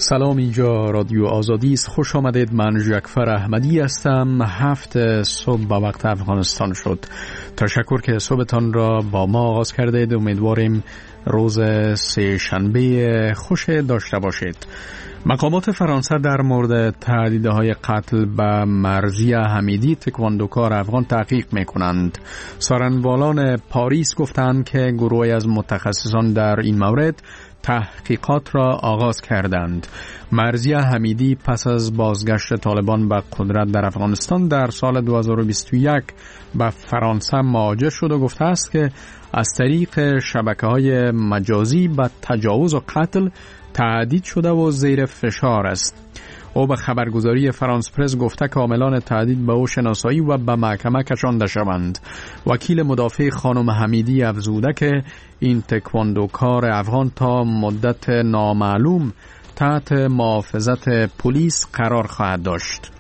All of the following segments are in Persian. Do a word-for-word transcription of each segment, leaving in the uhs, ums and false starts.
سلام، اینجا رادیو آزادی است. خوش آمدید. من جعفر احمدی هستم. هفت صبح با وقت افغانستان شد. تشکر که صبحتان را با ما آغاز کردید. امیدواریم روز سه شنبه خوش داشته باشید. مقامات فرانسه در مورد تهدیدهای قتل به مرضیه حمیدی تکواندوکار افغان تحقیق میکنند. سارنوالان پاریس گفتند که گروهی از متخصصان در این مورد تحقیقات را آغاز کردند. مرضیه حمیدی پس از بازگشت طالبان به قدرت در افغانستان در سال دو هزار و بیست و یک به فرانسه مهاجر شد و گفته است که از طریق شبکه‌های مجازی به تجاوز و قتل تهدید شده و زیر فشار است. او به خبرگزاری فرانس پرس گفته که عاملان تهدید به او شناسایی و به محکمه کشانده شوند. وکیل مدافع خانم حمیدی افزوده که این تکواندوکار افغان تا مدت نامعلوم تحت محافظت پلیس قرار خواهد داشت.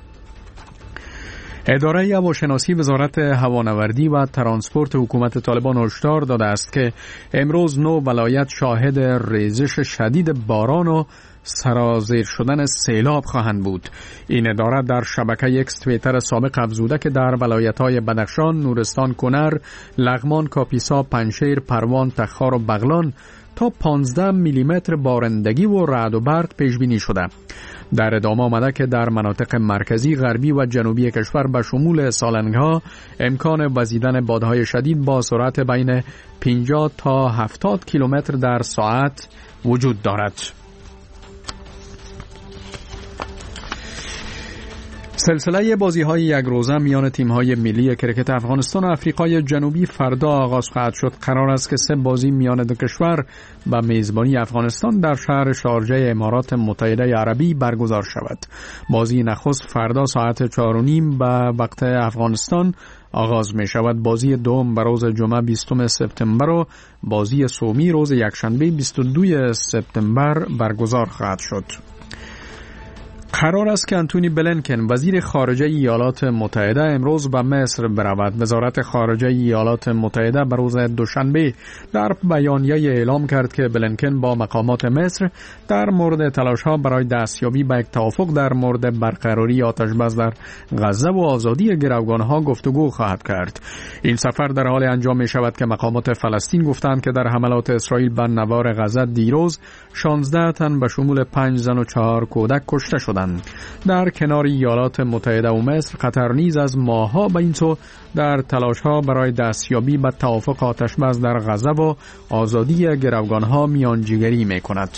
اداره هواشناسی وزارت هوانوردی و ترانسپورت حکومت طالبان هشدار داده است که امروز نو ولایت شاهد ریزش شدید باران و سرازیر شدن سیلاب خواهند بود. این اداره در شبکه اکس توییتر سابق افزوده که در ولایت‌های بدخشان، نورستان، کنر، لغمان، کاپیسا، پنجشیر، پروان، تخار و بغلان تا پانزده میلیمتر بارندگی و رعد و برق پیش بینی شده. در ادامه آمده که در مناطق مرکزی، غربی و جنوبی کشور به شمول سالنگ‌ها امکان وزیدن بادهای شدید با سرعت بین پنجاه تا هفتاد کیلومتر در ساعت وجود دارد. سلسله بازی‌های یک روزه میان تیم‌های ملی کرکت افغانستان و آفریقای جنوبی فردا آغاز خواهد شد. قرار است که سه بازی میان دو کشور به میزبانی افغانستان در شهر شارجه امارات متحده عربی برگزار شود. بازی نخست فردا ساعت چهار و نیم به وقت افغانستان آغاز می شود. بازی دوم به روز جمعه بیستم سپتامبر و بازی سومی روز یکشنبه بیست و دو سپتامبر برگزار خواهد شد. قرار است که انتونی بلینکن وزیر خارجه ایالات متحده امروز به مصر برود. وزارت خارجه ایالات متحده به روز دوشنبه در بیانیه اعلام کرد که بلینکن با مقامات مصر در مورد تلاش‌ها برای دستیابی به یک توافق در مورد برقراری آتش‌بس در غزه و آزادی گروگان‌ها گفتگو خواهد کرد. این سفر در حال انجام می شود که مقامات فلسطین گفتند که در حملات اسرائیل بر نوار غزه دیروز شانزده تن به شمول پنج زن و چهار کودک کشته شدند. در کنار ایالات متحده و مصر، قطر نیز از ماه‌ها به این سو در تلاش‌ها برای دستیابی به توافق آتش‌بس در غزه و آزادی گروگان‌ها میانجیگری می‌کند.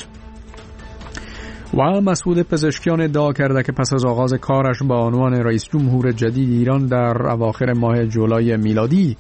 و مسعود پزشکیان ادعا کرده که پس از آغاز کارش به عنوان رئیس جمهور جدید ایران در اواخر ماه جولای میلادی،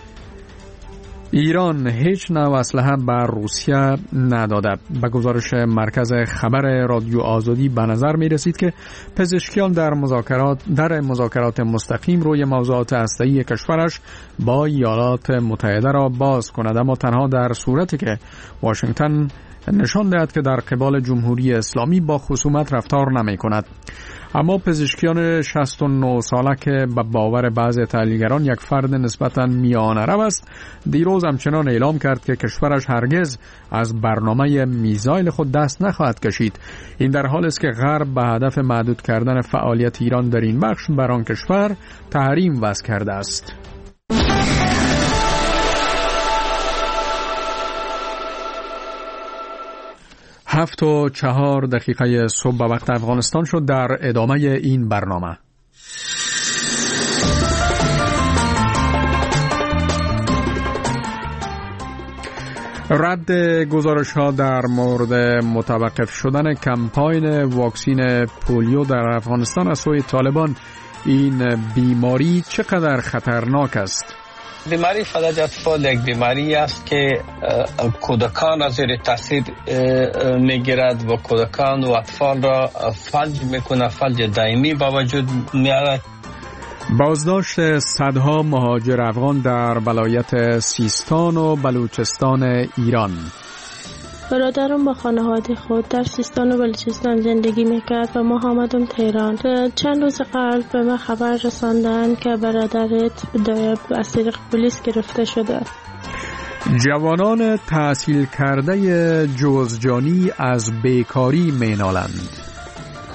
ایران هیچ نوع اسلحه به روسیه نداده. به گزارش مرکز خبر رادیو آزادی به نظر می رسید که پزشکیان در مذاکرات در مذاکرات مستقیم روی موضوعات هسته‌ای کشورش با ایالات متحده را باز کند، اما تنها در صورتی که واشنگتن نشان دهد که در قبال جمهوری اسلامی با خصومت رفتار نمی کند. اما پزشکیان شصت و نه ساله که به باور بعضی تحلیلگران یک فرد نسبتاً میانه رو است، دیروز همچنان اعلام کرد که کشورش هرگز از برنامه میزایل خود دست نخواهد کشید. این در حالی است که غرب به هدف محدود کردن فعالیت ایران در این بخش بر آن کشور تحریم وضع کرده است. هفت و چهار دقیقه صبح به وقت افغانستان شد. در ادامه این برنامه رد گزارش ها در مورد متوقف شدن کمپاین واکسین پولیو در افغانستان از سوی طالبان، این بیماری چقدر خطرناک است؟ بیماری فلج اطفال یک بیماری است که کودکان از زیر تاثیر میگیرد و کودکان و اطفال را فلج میکنه، فلج دائمی با وجود میارد. بازداشت صدها مهاجر افغان در ولایت سیستان و بلوچستان ایران. برادرم با خانواده خود در سیستان و بلوچستان زندگی میکرد و ما آمدم تهران. چند روز قبل به من خبر رساندن که برادرت از طریق پلیس گرفته شده. جوانان تحصیل کرده جوزجانی از بیکاری مینالند.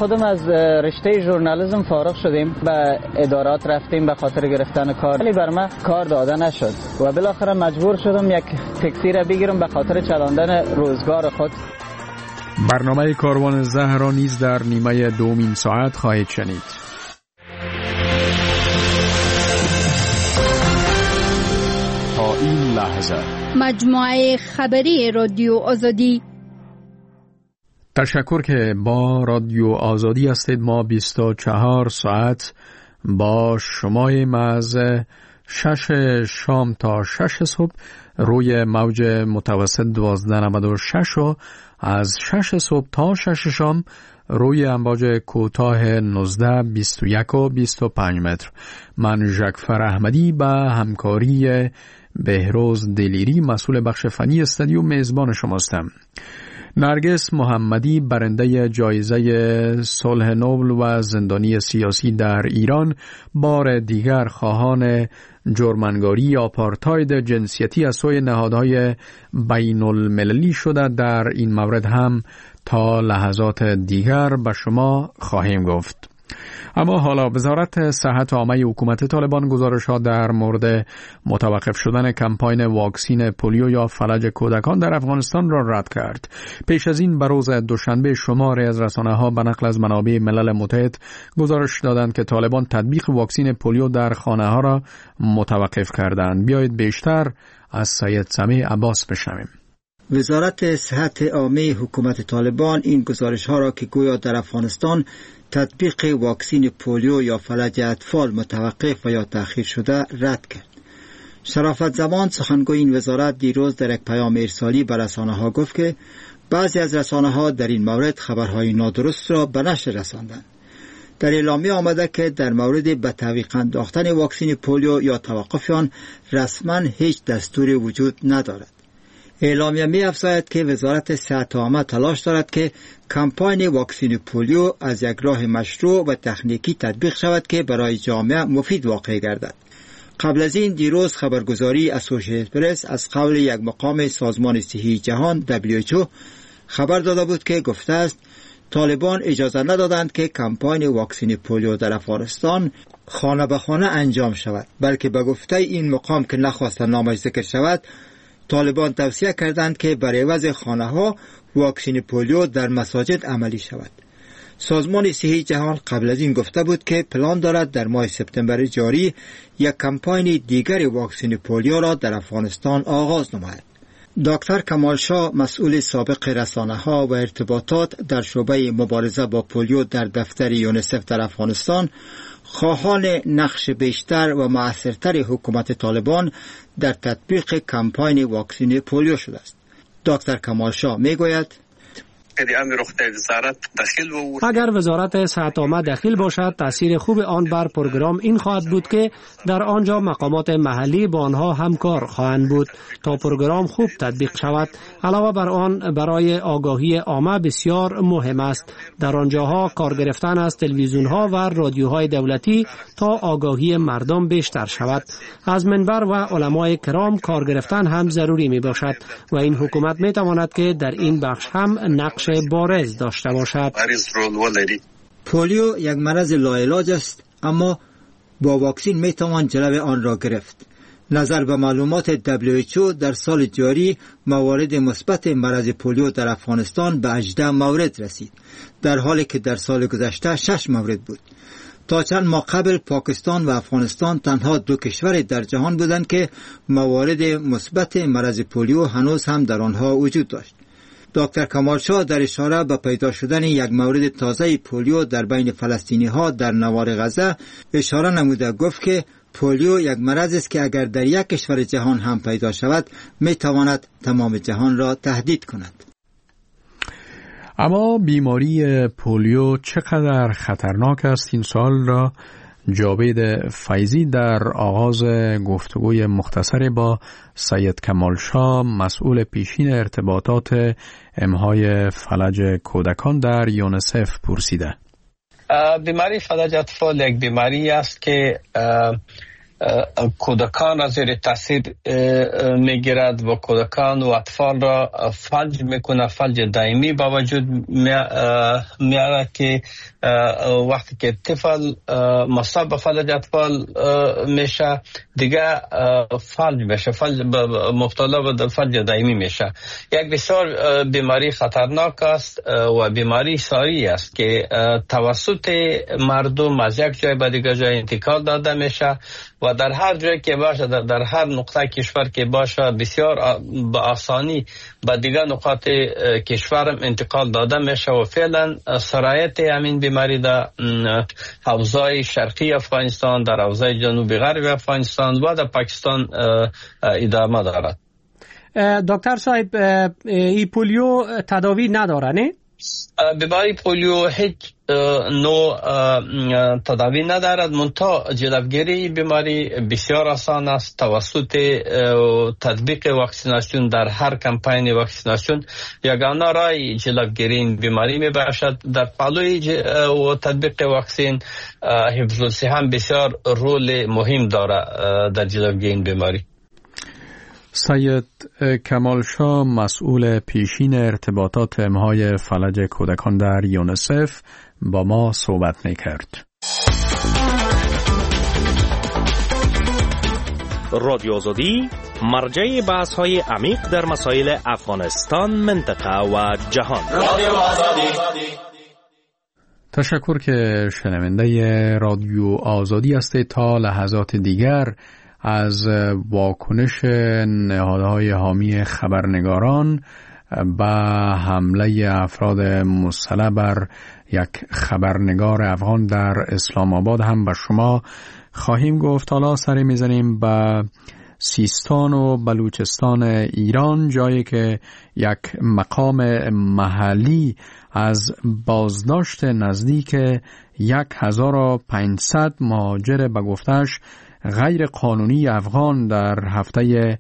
خودم از رشته ژورنالیسم فارغ شدیم، به ادارات رفتیم به خاطر گرفتن کار، ولی بر من کار داده نشد و بالاخره مجبور شدم یک تاکسی را بگیرم به خاطر چلاندن روزگار خود. برنامه کاروان زهرا نیز در نیمه دومین ساعت خواهید شنید. تا این لحظه مجموعه خبری رادیو آزادی. تشکر که با رادیو آزادی هستید. ما بیست و چهار ساعت با شماییم از شش شام تا شش صبح روی موج متوسط دوازده نود و شش و از شش صبح تا شش شام روی امواج کوتاه نوزده بیست و یک و بیست و پنج متر. من ژکفر احمدی به همکاری بهروز دلیری مسئول بخش فنی استودیو میزبان شماستم. نرگس محمدی برنده جایزه صلح نوبل و زندانی سیاسی در ایران بار دیگر خواهان جرمنگاری آپارتاید جنسیتی از سوی نهادهای بین المللی شده. در این مورد هم تا لحظات دیگر به شما خواهیم گفت. اما حالا وزارت صحت عامه حکومت طالبان گزارش‌ها در مورد متوقف شدن کمپاین واکسین پولیو یا فلج کودکان در افغانستان را رد کرد. پیش از این به روز دوشنبه شماری از رسانه‌ها به نقل از منابع ملل متحد گزارش دادند که طالبان تطبیق واکسین پولیو در خانه‌ها را متوقف کردند. بیایید بیشتر از سید سمیع عباس بشنویم. وزارت صحت عامه حکومت طالبان این گزارش‌ها را که گویا در افغانستان تطبیق واکسین پولیو یا فلج اطفال متوقف و یا تأخیر شده رد کرد. شرافت زمان سخنگوی این وزارت دیروز در یک پیام ارسالی به رسانه‌ها گفت که بعضی از رسانه‌ها در این مورد خبرهای نادرست را به نشر رساندند. در اعلامیه آمده که در مورد به تعویق انداختن واکسین پولیو یا توقف آن رسما هیچ دستوری وجود ندارد. اعلامیه می افزاید که وزارت صحت عامه تلاش دارد که کمپاین واکسین پولیو از یک راه مشروع و تکنیکی تطبیق شود که برای جامعه مفید واقع گردد. قبل از این دیروز خبرگزاری اسوسییتد پرس از قول یک مقام سازمان صحی جهان دبلیو اچ او خبر داده بود که گفته است طالبان اجازه ندادند که کمپاین واکسین پولیو در افغانستان خانه به خانه انجام شود، بلکه به گفته این مقام که نخواست نامش ذکر شود طالبان توصیه کردند که برای وضع خانه ها واکسین پولیو در مساجد عملی شود. سازمان صحی جهان قبل از این گفته بود که پلان دارد در ماه سپتامبر جاری یک کمپاین دیگر واکسین پولیو را در افغانستان آغاز نماید. دکتر کمال شاه مسئول سابق رسانه‌ها و ارتباطات در شعبه مبارزه با پولیو در دفتر یونیسف در افغانستان خواهان نقش بیشتر و مؤثرتر حکومت طالبان در تطبیق کمپاین واکسین پولیو شده است. دکتر کمال شاه میگوید اگر وزارت صحت عامه دخیل باشد تاثیر خوب آن بر پروگرام این خواهد بود که در آنجا مقامات محلی با آنها همکار خواهند بود تا پروگرام خوب تطبیق شود. علاوه بر آن برای آگاهی عامه بسیار مهم است در آنجاها کار گرفتن از تلویزیون ها و رادیوهای دولتی تا آگاهی مردم بیشتر شود. از منبر و علمای کرام کار گرفتن هم ضروری می باشد و این حکومت می تواند که در این بخش هم نقش بارز داشته باشد. پولیو یک مرض لاعلاج است اما با واکسین می توان جلو آن را گرفت. نظر به معلومات دبلیو اچ او در سال جاری موارد مثبت مرض پولیو در افغانستان به هجده مورد رسید، در حالی که در سال گذشته شش مورد بود. تا چند ماه قبل پاکستان و افغانستان تنها دو کشور در جهان بودند که موارد مثبت مرض پولیو هنوز هم در آنها وجود داشت. دکتر کمال شاه در اشاره به پیدا شدن یک مورد تازه پولیو در بین فلسطینی ها در نوار غزه اشاره نموده گفت که پولیو یک مرض است که اگر در یک کشور جهان هم پیدا شود می تواند تمام جهان را تهدید کند. اما بیماری پولیو چقدر خطرناک است؟ این سوال را جاوید فیضی در آغاز گفتگوی مختصری با سید کمال شاه مسئول پیشین ارتباطات امهای فلج کودکان در یونیسف پرسیده. بیماری فلج اطفال یک بیماری است که کودکان از زیر تاثیر میگیرد و کودکان و اطفال را فلج میکنه، فلج دائمی با وجود میاره که وقتی که طفل مصاب به فلج اطفال میشه دیگه فلج میشه، فلج مبتلا به فلج دائمی میشه. یک بسیار بیماری خطرناک است و بیماری ساری است که توسط مردم از یک جای به دیگر جای انتقال داده میشه و در هر جایی که باشه، در, در هر نقطه کشور که باشه بسیار به آسانی به دیگر نقاط کشور انتقال داده میشه و فعلا سرایت همین بیماری در حوزه شرقی افغانستان، در حوزه جنوبی غرب افغانستان و در پاکستان ادامه دارد. دکتر صاحب، ای پولیو تداوی نداره نه؟ بیماری پولیو هیچ نوع تداوی ندارد، منتها جلوگیری بیماری بسیار آسان است توسط تطبیق واکسیناسیون. در هر کمپین واکسیناسیون یگانه راه جلوگیری این بیماری می باشد. در پالوی و تطبیق واکسین حفظ الصحه هم بسیار رول مهم دارد در جلوگیری این بیماری. سید کمال شاه، مسئول پیشین ارتباطات امهای فلج کودکان در یونیسف، با ما صحبت می‌کرد. رادیو آزادی مرجع بحث‌های عمیق در مسائل افغانستان، منطقه و جهان. رادیو آزادی. تشکر که شنونده رادیو آزادی هستید. تا لحظات دیگر از واکنش نهادهای حامی خبرنگاران به حمله افراد مسلح بر یک خبرنگار افغان در اسلام آباد هم به شما خواهیم گفت. حالا سری میزنیم به سیستان و بلوچستان ایران، جایی که یک مقام محلی از بازداشت نزدیک یک هزار و پانصد مهاجر به گفتش غیر قانونی افغان در هفته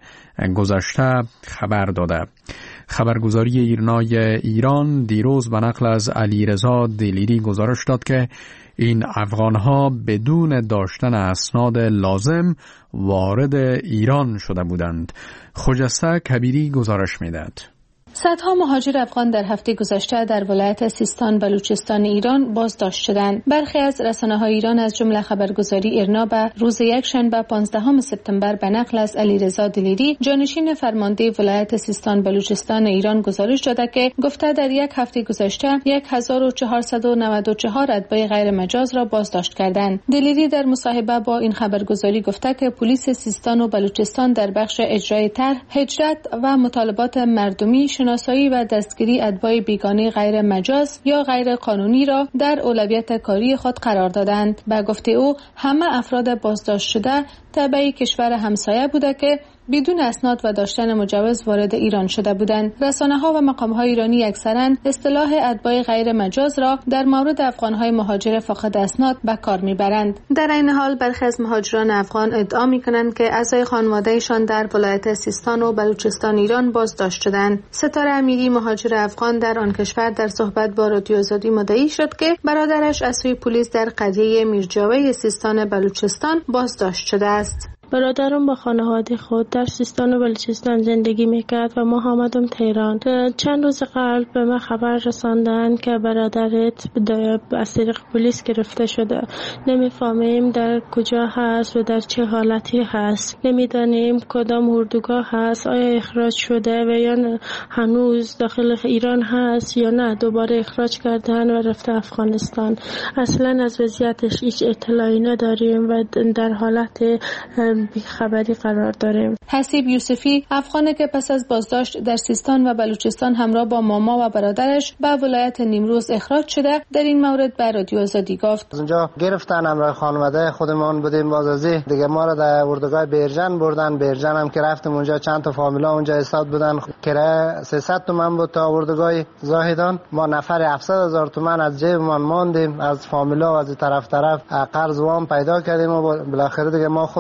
گذشته خبر داده. خبرگزاری ایرنای ایران دیروز به نقل از علیرضا دلیری گزارش داد که این افغانها بدون داشتن اسناد لازم وارد ایران شده بودند. خجسته کبیری گزارش می‌دهد. صدها مهاجر افغان در هفته گذشته در ولایت سیستان بلوچستان ایران بازداشت شدند. برخی از رسانه‌های ایران از جمله خبرگزاری ایرنا به روز یکشنبه پانزدهم سپتامبر به نقل از علیرضا دلیری جانشین فرمانده ولایت سیستان بلوچستان ایران گزارش داده که گفته در یک هفته گذشته هزار و چهارصد و نود و چهار اتباع غیر مجاز را بازداشت کردند. دلیری در مصاحبه با این خبرگزاری گفته که پلیس سیستان و بلوچستان در بخش اجرای طرح، هجرت و مطالبات مردمی شناسایی و دستگیری اتباع بیگانه غیر مجاز یا غیر قانونی را در اولویت کاری خود قرار دادند. به گفته او همه افراد بازداشت شده تبعی کشور همسایه بوده که بدون اسناد و داشتن مجوز وارد ایران شده بودند. رسانه‌ها و مقام‌های ایرانی اکثراً اصطلاح اتباع غیر مجاز را در مورد افغان‌های مهاجر فاقد اسناد به کار می‌برند. در این حال برخی از مهاجران افغان ادعا می‌کنند که اعضای خانواده‌شان در ولایت سیستان و بلوچستان ایران بازداشت شدند. ستاره امیری مهاجر افغان در آن کشور در صحبت با رادیو آزادی مدعی شد که برادرش از سوی پلیس در قضیه میرجاوی سیستان بلوچستان بازداشت شده است. برادرم با خانواده خود در سیستان و بلوچستان زندگی میکرد و ما آمدم تهران. چند روز قبل به من خبر رساندن که برادرت از طریق پلیس گرفته شده. نمیفهمیم در کجا هست و در چه حالتی هست. نمیدانیم کدام اردوگاه هست، آیا اخراج شده و یا هنوز داخل ایران هست یا نه دوباره اخراج کردن و رفته افغانستان. اصلا از وضعیتش هیچ اطلاعی نداریم و در حالت بیخبری قرار داریم. حسیب یوسفی افغانی که پس از بازداشت در سیستان و بلوچستان همراه با ماما و برادرش به ولایت نیمروز اخراج شده در این مورد به رادیو آزادی گفت: از اونجا گرفتن همراه خانواده خودمون بودیم، باز از دیگه ما را در اردوگاه بیرجن بردن. بیرجن هم که رفتیم اونجا چند تا فامیلا اونجا ایستاد بودن. کرایه سیصد تومان بود تا اردوگاه زاهدان. ما نفر هفتصد هزار تومان از جیبمان ماندیم، از فامیلا و از طرف طرف قرض وام پیدا کردیم و بالاخره دیگه ما خودمون تا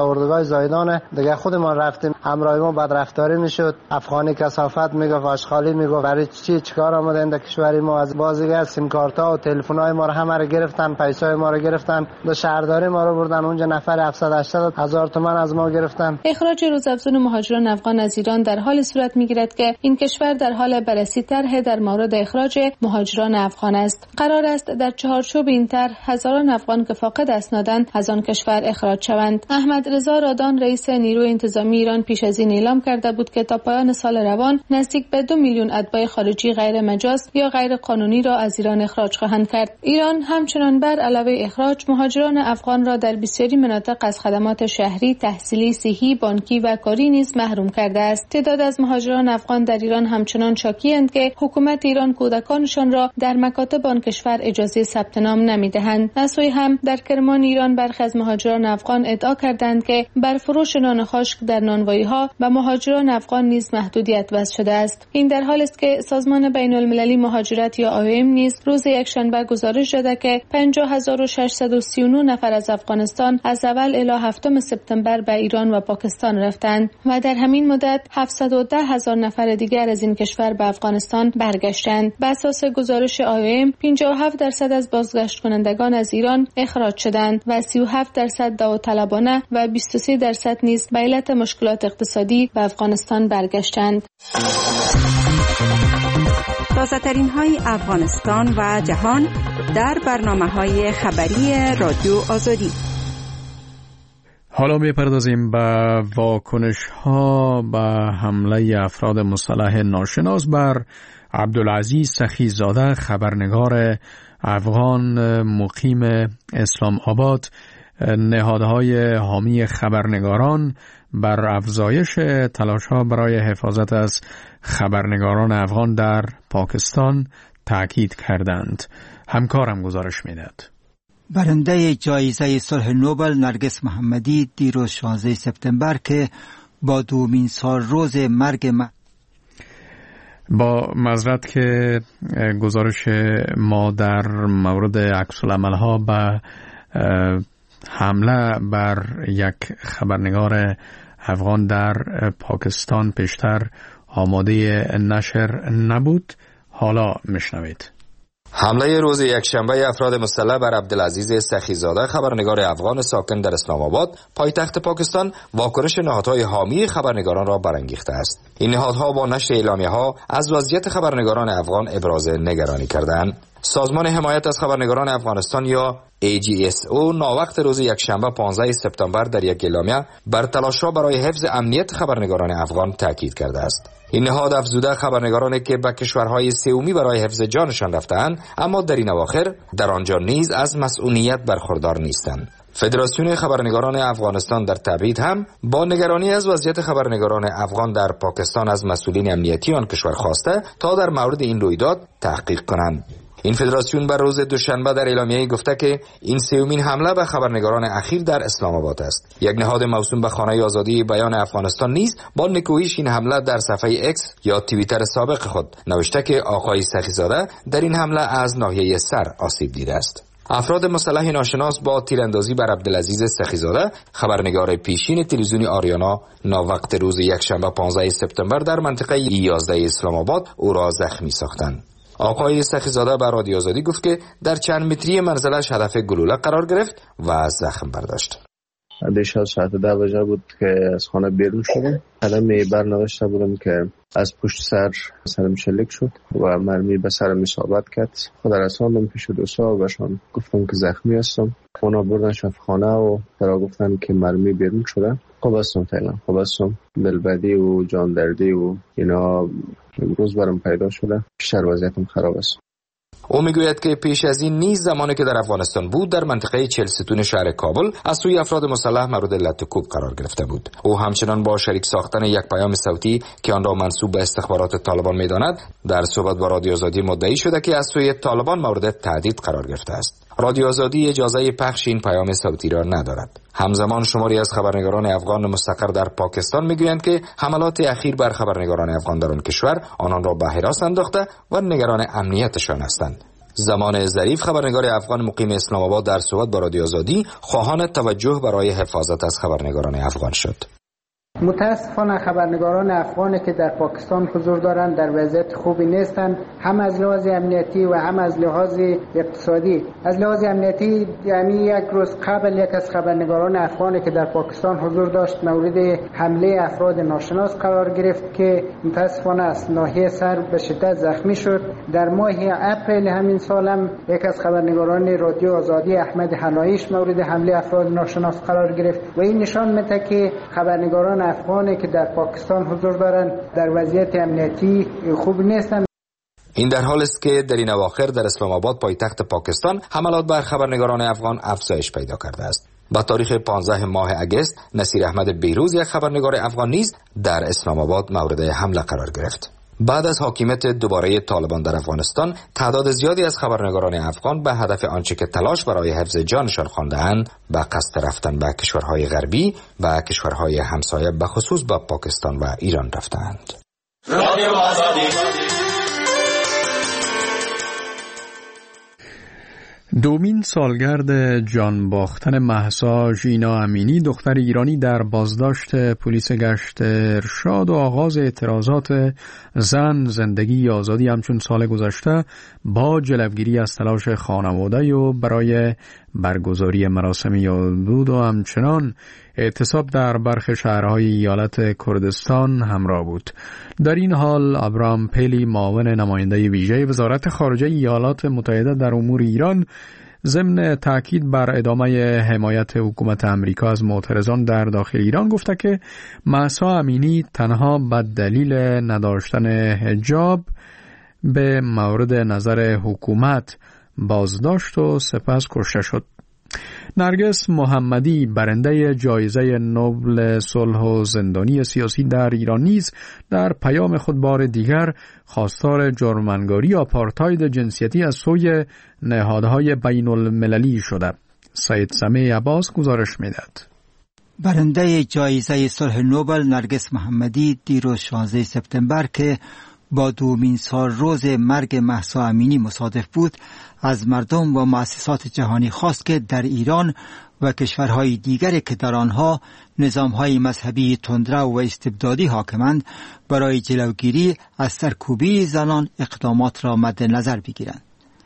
اردوگاه زایدان دیگه خودمان رفتیم، همراه ما بدرفتاری میشد، افغانی کثافت میگفت، آشغالی میگفت. برای چی چیکار آمدن در کشور ما؟ از بازیگر سیم کارت ها و تلفن های ما رو همه رو گرفتن، پیسای ما رو گرفتن، به شهرداری ما رو بردن اونجا، نفر هفتصد هشتاد هزار تومان از ما گرفتن. اخراج روزافزون مهاجران افغان از ایران در حال صورت میگیرد که این کشور در حال بررسی طرح در مورد اخراج مهاجران افغان است. قرار است در چهارچوب این طرح هزاران افغان که فاقد اسنادند از آن کشور اخراج شوند. احمد رضا رادان رئیس نیروی انتظامی ایران پیش از این اعلام کرده بود که تا پایان سال روان نزدیک به دو میلیون اتباع خارجی غیر مجاز یا غیر قانونی را از ایران اخراج خواهند کرد. ایران همچنان بر علاوه اخراج مهاجران افغان را در بسیاری مناطق از خدمات شهری، تحصیلی، صحی، بانکی و کاری نیز محروم کرده است. تعداد از مهاجران افغان در ایران همچنان شاکی‌اند که حکومت ایران کودکانشان را در مکاتب آن کشور اجازه ثبت نام نمی‌دهند. از سوی هم در کرمان ایران برخی از مهاجران افغان ادعا کردند که بر فروش نان خشک در نانوایی‌ها و مهاجران افغان نیز محدودیت وضع شده است. این در حالی است که سازمان بین‌المللی مهاجرت یا آی او ام نیز روز یکشنبه گزارش داده که پنجاه هزار و ششصد و سی و نه نفر از افغانستان از اول الی هفتم سپتامبر به ایران و پاکستان رفتند و در همین مدت هفتصد و ده هزار نفر دیگر از این کشور به افغانستان برگشتند. بر اساس گزارش آی او ام پنجاه و هفت درصد از بازگشت کنندگان از ایران اخراج شدند و سی و هفت درصد داوطلبانه و بیست و سه درصد نیز به علت مشکلات اقتصادی به افغانستان برگشتند. تازه‌ترین های افغانستان و جهان در برنامه‌های خبری رادیو آزادی. حالا می‌پردازیم به واکنش‌ها به حمله افراد مسلح ناشناس بر عبدالعزیز سخیزاده، خبرنگار افغان مقیم اسلام آباد. نهادهای حامی خبرنگاران بر افزایش تلاش‌ها برای حفاظت از خبرنگاران افغان در پاکستان تاکید کردند. همکارم گزارش می‌دهد. برنده جایزه صلح نوبل نرگس محمدی دیروز شانزده سپتامبر که با دومین سال روز مرگ م... با معذرت که گزارش ما در مورد عکس‌العمل‌ها به حمله بر یک خبرنگار افغان در پاکستان پیشتر آماده نشر نبود. حالا میشنوید. حمله روز یکشنبه افراد مسلح بر عبدالعزیز سخیزاده، خبرنگار افغان ساکن در اسلام آباد، پایتخت پاکستان، واکنش نهادهای حامی خبرنگاران را برانگیخته است. این نهادها با نشر اعلامیه‌ها از وضعیت خبرنگاران افغان ابراز نگرانی کردند. سازمان حمایت از خبرنگاران افغانستان یا ای جی اس او ناوقت روز یکشنبه پانزده سپتامبر در یک اعلامیه بر تلاش‌ها برای حفظ امنیت خبرنگاران افغان تاکید کرده است. این نهاد افزوده خبرنگارانی که به کشورهای سومی برای حفظ جانشان رفتند اما در این اواخر در آنجا نیز از مسئولیت برخوردار نیستند. فدراسیون خبرنگاران افغانستان در تبعید هم با نگرانی از وضعیت خبرنگاران افغان در پاکستان از مسئولین امنیتی آن کشور خواسته تا در مورد این رویداد تحقیق کنند. این فدراسیون بر روز دوشنبه در اعلامیه‌ای گفته که این سومین حمله به خبرنگاران اخیر در اسلام آباد است. یک نهاد موسوم به خانه آزادی بیان افغانستان نیز با نکوهش این حمله در صفحه اکس یا توییتر سابق خود نوشته که آقای سخیزاده در این حمله از ناحیه سر آسیب دیده است. افراد مسلح ناشناس با تیراندازی بر عبدالعزیز سخیزاده، خبرنگار پیشین تلویزیون آریانا، ناوقت روز یکشنبه پانزده سپتامبر در منطقه یازده اسلام آباد او را زخمی ساختند. آقای سخیزاده به رادیو آزادی گفت که در چند متری منزلش هدف گلوله قرار گرفت و زخم برداشت. بیش از ساعت ده بجه بود که از خانه بیرون شدم. قدمی برنوشته بودم که از پشت سر سرم شلیک شد و مرمی به سرم اصابت کرد. خود رساندم پیش دوستا و بهشان گفتم که زخمی هستم. اونا بردن شفاخانه و برا گفتن که مرمی بیرون شده. خوب هستم فعلا، خوب هستم. دلبدی و جان دردی و اینا امروز برام پیدا شده. بیشتر وضعیتم خراب است. او میگوید که پیش از این نیز زمانی که در افغانستان بود در منطقه چهل ستون شهر کابل از سوی افراد مسلح مورد لط و کوب قرار گرفته بود. او همچنان با شریک ساختن یک پیام صوتی که آن را منسوب به استخبارات طالبان میداند در صحبت با رادیو آزادی مدعی شده که از سوی طالبان مورد تهدید قرار گرفته است. رادیو آزادی اجازه پخش این پیام صوتی را ندارد. همزمان شماری از خبرنگاران افغان مستقر در پاکستان میگویند که حملات اخیر بر خبرنگاران افغان در آن کشور آنان را به هراس انداخته و نگران امنیتشان هستند. زمان ظریف خبرنگار افغان مقیم اسلام آباد در صحبت با رادیو آزادی خواهان توجه برای حفاظت از خبرنگاران افغان شد. متاسفانه خبرنگاران افغانی که در پاکستان حضور دارند در وضعیت خوبی نیستند، هم از لحاظ امنیتی و هم از لحاظ اقتصادی. از لحاظ امنیتی یعنی یک روز قبل یک از خبرنگاران افغانی که در پاکستان حضور داشت مورد حمله افراد ناشناس قرار گرفت که متاسفانه از ناحیه سر به شدت زخمی شد. در ماه اپریل همین سال هم یک از خبرنگاران رادیو آزادی احمد حناییش مورد حمله افراد ناشناس قرار گرفت و این نشان میده که خبرنگاران افغانی که در پاکستان حضور دارند در وضعیت امنیتی خوب نیستند. این در حال است که در این اواخر در اسلام آباد پایتخت پاکستان حملات بر خبرنگاران افغان افزایش پیدا کرده است. با تاریخ پانزده ماه اگست نصیر احمد بیروز یک خبرنگار افغان نیز در اسلام آباد مورد حمله قرار گرفت. بعد از حاکمیت دوباره طالبان در افغانستان، تعداد زیادی از خبرنگاران افغان به هدف آنچه که تلاش برای حفظ جانشان خوانده‌اند به قصد رفتن به کشورهای غربی و کشورهای همسایه به خصوص به پاکستان و ایران رفتند. دومین سالگرد جان باختن مهسا ژینا امینی دختر ایرانی در بازداشت پلیس گشت ارشاد و آغاز اعتراضات زن زندگی آزادی همچون سال گذشته با جلوگیری از تلاش خانواده و برای برگزاری مراسم یادبود و همچنان اعتصاب در برخی شهرهای ایالت کردستان همراه بود. در این حال ابراهام پیلی معاون نماینده ویژه وزارت خارجه ایالات متحده در امور ایران ضمن تاکید بر ادامه حمایت حکومت امریکا از معترضان در داخل ایران گفته که مهسا امینی تنها به دلیل نداشتن حجاب به مورد نظر حکومت بازداشت و سپس کشته شد. نرگس محمدی برنده جایزه نوبل صلح و زندانی سیاسی در ایران نیز در پیام خود بار دیگر خواستار جرم‌انگاری آپارتاید جنسیتی از سوی نهادهای بین المللی شده. سید سمیع عباس گزارش می‌دهد. برنده جایزه صلح نوبل نرگس محمدی دیروز شانزده سپتامبر که با دومین سال روز مرگ مهسا امینی مصادف بود، از مردم و مؤسسات جهانی خواست که در ایران و کشورهای دیگری که در آنها نظامهای مذهبی تندرو و استبدادی حاکمند برای جلوگیری از سرکوبی زنان اقدامات را مد نظر بگیرند.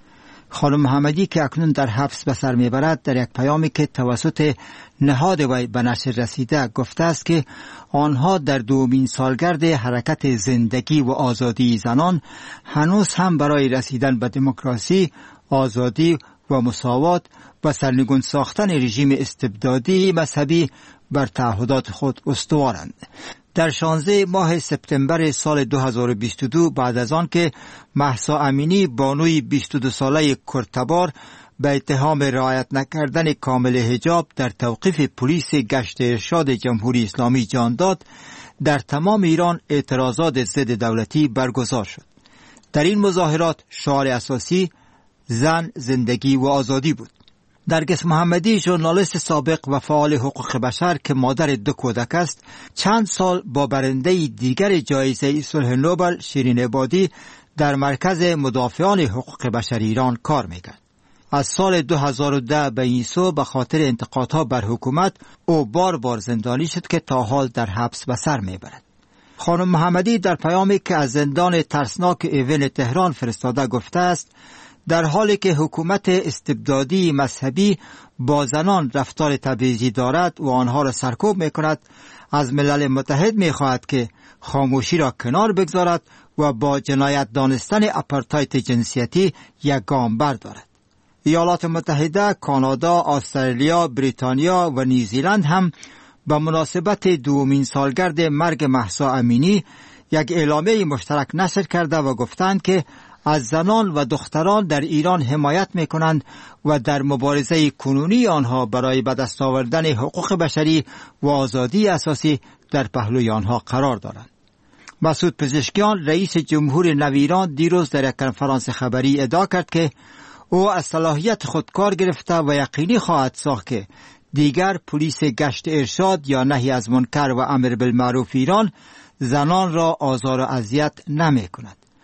خانم محمدی که اکنون در حبس به سر میبرد در یک پیامی که توسط نهاد وی به نشر رسیده گفته است که آنها در دومین سالگرد حرکت زندگی و آزادی زنان هنوز هم برای رسیدن به دموکراسی، آزادی و مساوات و سرنگون ساختن رژیم استبدادی مذهبی بر تعهدات خود استوارند. در شانزده ماه سپتامبر سال دو هزار و بیست و دو بعد از آن که مهسا امینی بانوی بیست و دو ساله کردتبار به اتهام رعایت نکردن کامل حجاب در توقیف پلیس گشت ارشاد جمهوری اسلامی جان داد، در تمام ایران اعتراضات ضد دولتی برگزار شد. در این مظاهرات شعار اساسی زن، زندگی و آزادی بود. نرگس محمدی ژورنالیست سابق و فعال حقوق بشر که مادر دو کودک است، چند سال با برنده دیگر جایزه صلح نوبل شیرین عبادی در مرکز مدافعان حقوق بشر ایران کار میکرد. از سال دو هزار و ده به این سو به خاطر انتقادها بر حکومت او بار بار زندانی شد که تا حال در حبس به سر میبرد. خانم محمدی در پیامی که از زندان ترسناک ایون تهران فرستاده گفته است در حالی که حکومت استبدادی مذهبی با زنان رفتار تبعیضی دارد و آنها را سرکوب میکند، از ملل متحد میخواهد که خاموشی را کنار بگذارد و با جنایت دانستن آپارتاید جنسیتی یک گام بردارد. ایالات متحده، کانادا، استرالیا، بریتانیا و نیوزیلند هم به مناسبت دومین سالگرد مرگ مهسا امینی یک اعلامیه مشترک نشر کرده و گفتند که از زنان و دختران در ایران حمایت میکنند و در مبارزه کنونی آنها برای به دست آوردن حقوق بشری و آزادی اساسی در پهلوی آنها قرار دارند. مسعود پزشکیان رئیس جمهور نو ایران دیروز در یک کنفرانس خبری ادعا کرد که او از صلاحیت خود کار گرفته و یقینی خواهد ساخت که دیگر پلیس گشت ارشاد یا نهی از منکر و امر بالمعروف ایران زنان را آزار و اذیت نمی کند.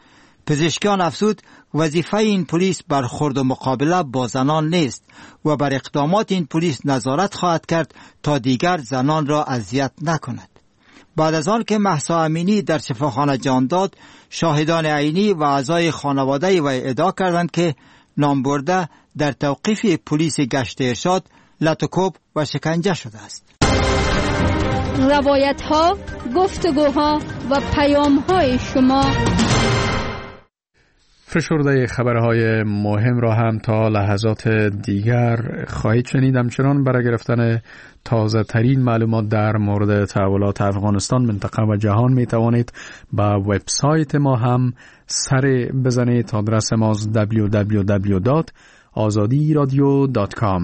پزشکیان افزود وظیفه این پلیس برخورد و مقابله با زنان نیست و بر اقدامات این پلیس نظارت خواهد کرد تا دیگر زنان را اذیت نکند. بعد از آن که مهسا امینی در شفاخانه جان داد، شاهدان عینی و اعضای خانواده وی ادعا کردند که نامبرده در توقیف پلیس گشت ارشاد لطوکوب و شکنجه شده است. روایت ها، گفتگوها و پیام های شما. فشرده خبرهای مهم را هم تا لحظات دیگر خواهید شنید. همچنان برای گرفتن تازه ترین معلومات در مورد تحولات افغانستان، منطقه و جهان می توانید به وبسایت ما هم سر بزنید. آدرس ما دبلیو دبلیو دبلیو دات آزادی رادیو دات کام.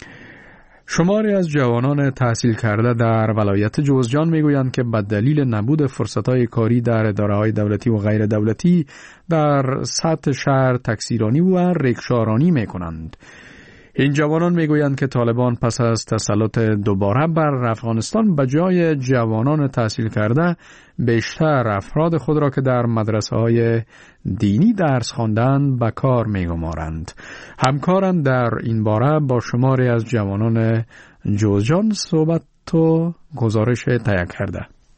شماری از جوانان تحصیل کرده در ولایت جوزجان میگویند که به دلیل نبود فرصت‌های کاری در اداره‌های دولتی و غیر دولتی در سطح شهر تکسیرانی و ریکشارانی میکنند. این جوانان میگویند که طالبان پس از تسلط دوباره بر افغانستان به جای جوانان تحصیل کرده بیشتر افراد خود را که در مدرسه‌های دینی درس خواندند به کار میگمارند. همکارم در این باره با شماری از جوانان جوزجان صحبت و گزارش تهیه کرده.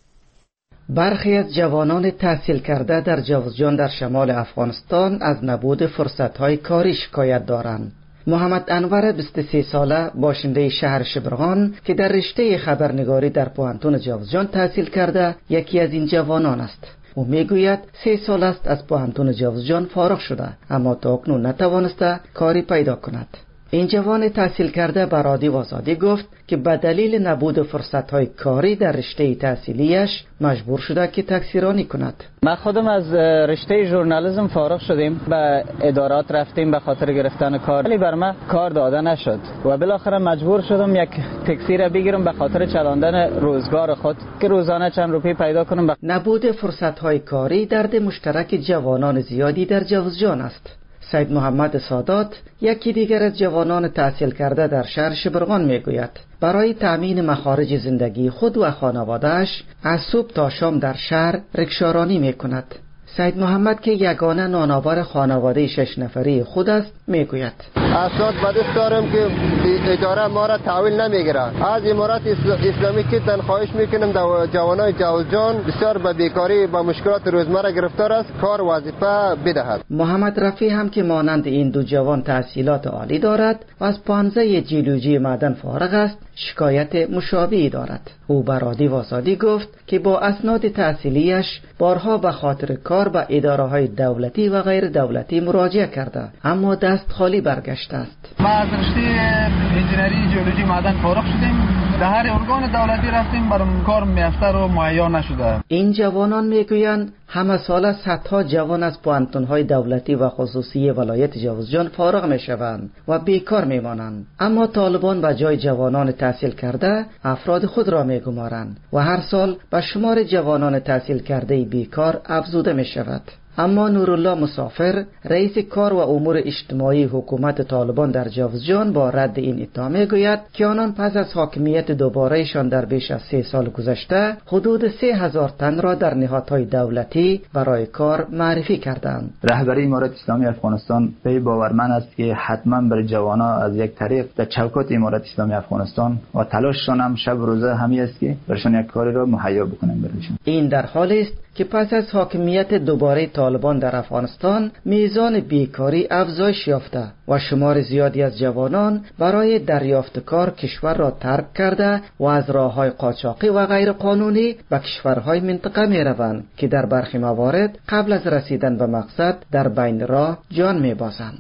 برخی از جوانان تحصیل کرده در جوزجان در شمال افغانستان از نبود فرصت‌های کاری شکایت دارند. محمد انور بیست و سه ساله باشنده شهر شبرغان که در رشته خبرنگاری در پوهنتون جوزجان تحصیل کرده یکی از این جوانان است. او میگوید سه سال است از پوهنتون جوزجان فارغ شده اما تا اکنون نتوانسته کاری پیدا کند. این جوان تحصیل کرده به رادیو آزادی گفت که به دلیل نبود فرصت‌های کاری در رشته تحصیلیش مجبور شده که تکثیرانی کند. من خودم از رشته ژورنالیسم فارغ شدیم، به ادارات رفتیم به خاطر گرفتن کار، ولی بر من کار داده نشد و بالاخره مجبور شدم یک تاکسی را بگیرم به خاطر چلاندن روزگار خود که روزانه چند روپیه پیدا کنم. بخ... نبود فرصت‌های کاری درد مشترک جوانان زیادی در جوزجان است. سید محمد سادات یکی دیگر از جوانان تحصیل کرده در شهر شبرغان میگوید برای تأمین مخارج زندگی خود و خانواده‌اش از صبح تا شام در شهر رکشارانی میکند. سید محمد که یگانه نانآور خانواده شش نفری خود است میگوید اسناد بدست دارم که اداره ما را تحویل نمیگیره. از امارات اسلامی که تنخواهش میکنم در جوانای جوزجان بسیار به بیکاری و مشکلات روزمره گرفتار است، کار وظیفه بدهد. محمد رفیع هم که مانند این دو جوان تحصیلات عالی دارد و از پانزده جیولوژی معدن فارغ است، شکایت مشابهی دارد. او بر رادیو آزادی گفت که با اسناد تحصیلیش بارها به خاطر کار به اداره‌های دولتی و غیر دولتی مراجعه کرده اما دست خالی برگشته است. ما از رشته انجینری جیولوژی معدن فارغ شدیم، در هر ارگان دولتی رفتیم برام کار میسر و مهیا نشده. این جوانان میگویند همه سال صدها جوان از پوهنتون‌های دولتی و خصوصی ولایت جوزجان فارغ میشوند و بیکار میمانند، اما طالبان به جای جوانان تحصیل کرده افراد خود را میگمارند و هر سال به شمار جوانان تحصیل کرده بیکار افزوده میشود. اما نورالله مسافر رئیس کار و امور اجتماعی حکومت طالبان در جوزجان با رد این ادعا میگوید که آنان پس از حاکمیت دوبارهشان در بیش از سه سال گذشته حدود سه هزار تن را در نهادهای دولتی برای کار معرفی کردند. رهبری امارت اسلامی افغانستان به باورمند است که حتما برای جوانان از یک طریق در چوکات امارت اسلامی افغانستان و تلاششان هم شب و روزه همی است که برشان یک کاری را مهیا بکنند برشان. این در حالی است که پس از حاکمیت دوباره طالبان در افغانستان میزان بیکاری افزایش یافته و شمار زیادی از جوانان برای دریافت کار کشور را ترک کرده و از راه‌های قاچاقی و غیر قانونی به کشورهای منطقه می روند که در برخی موارد قبل از رسیدن به مقصد در بین راه جان می بازند.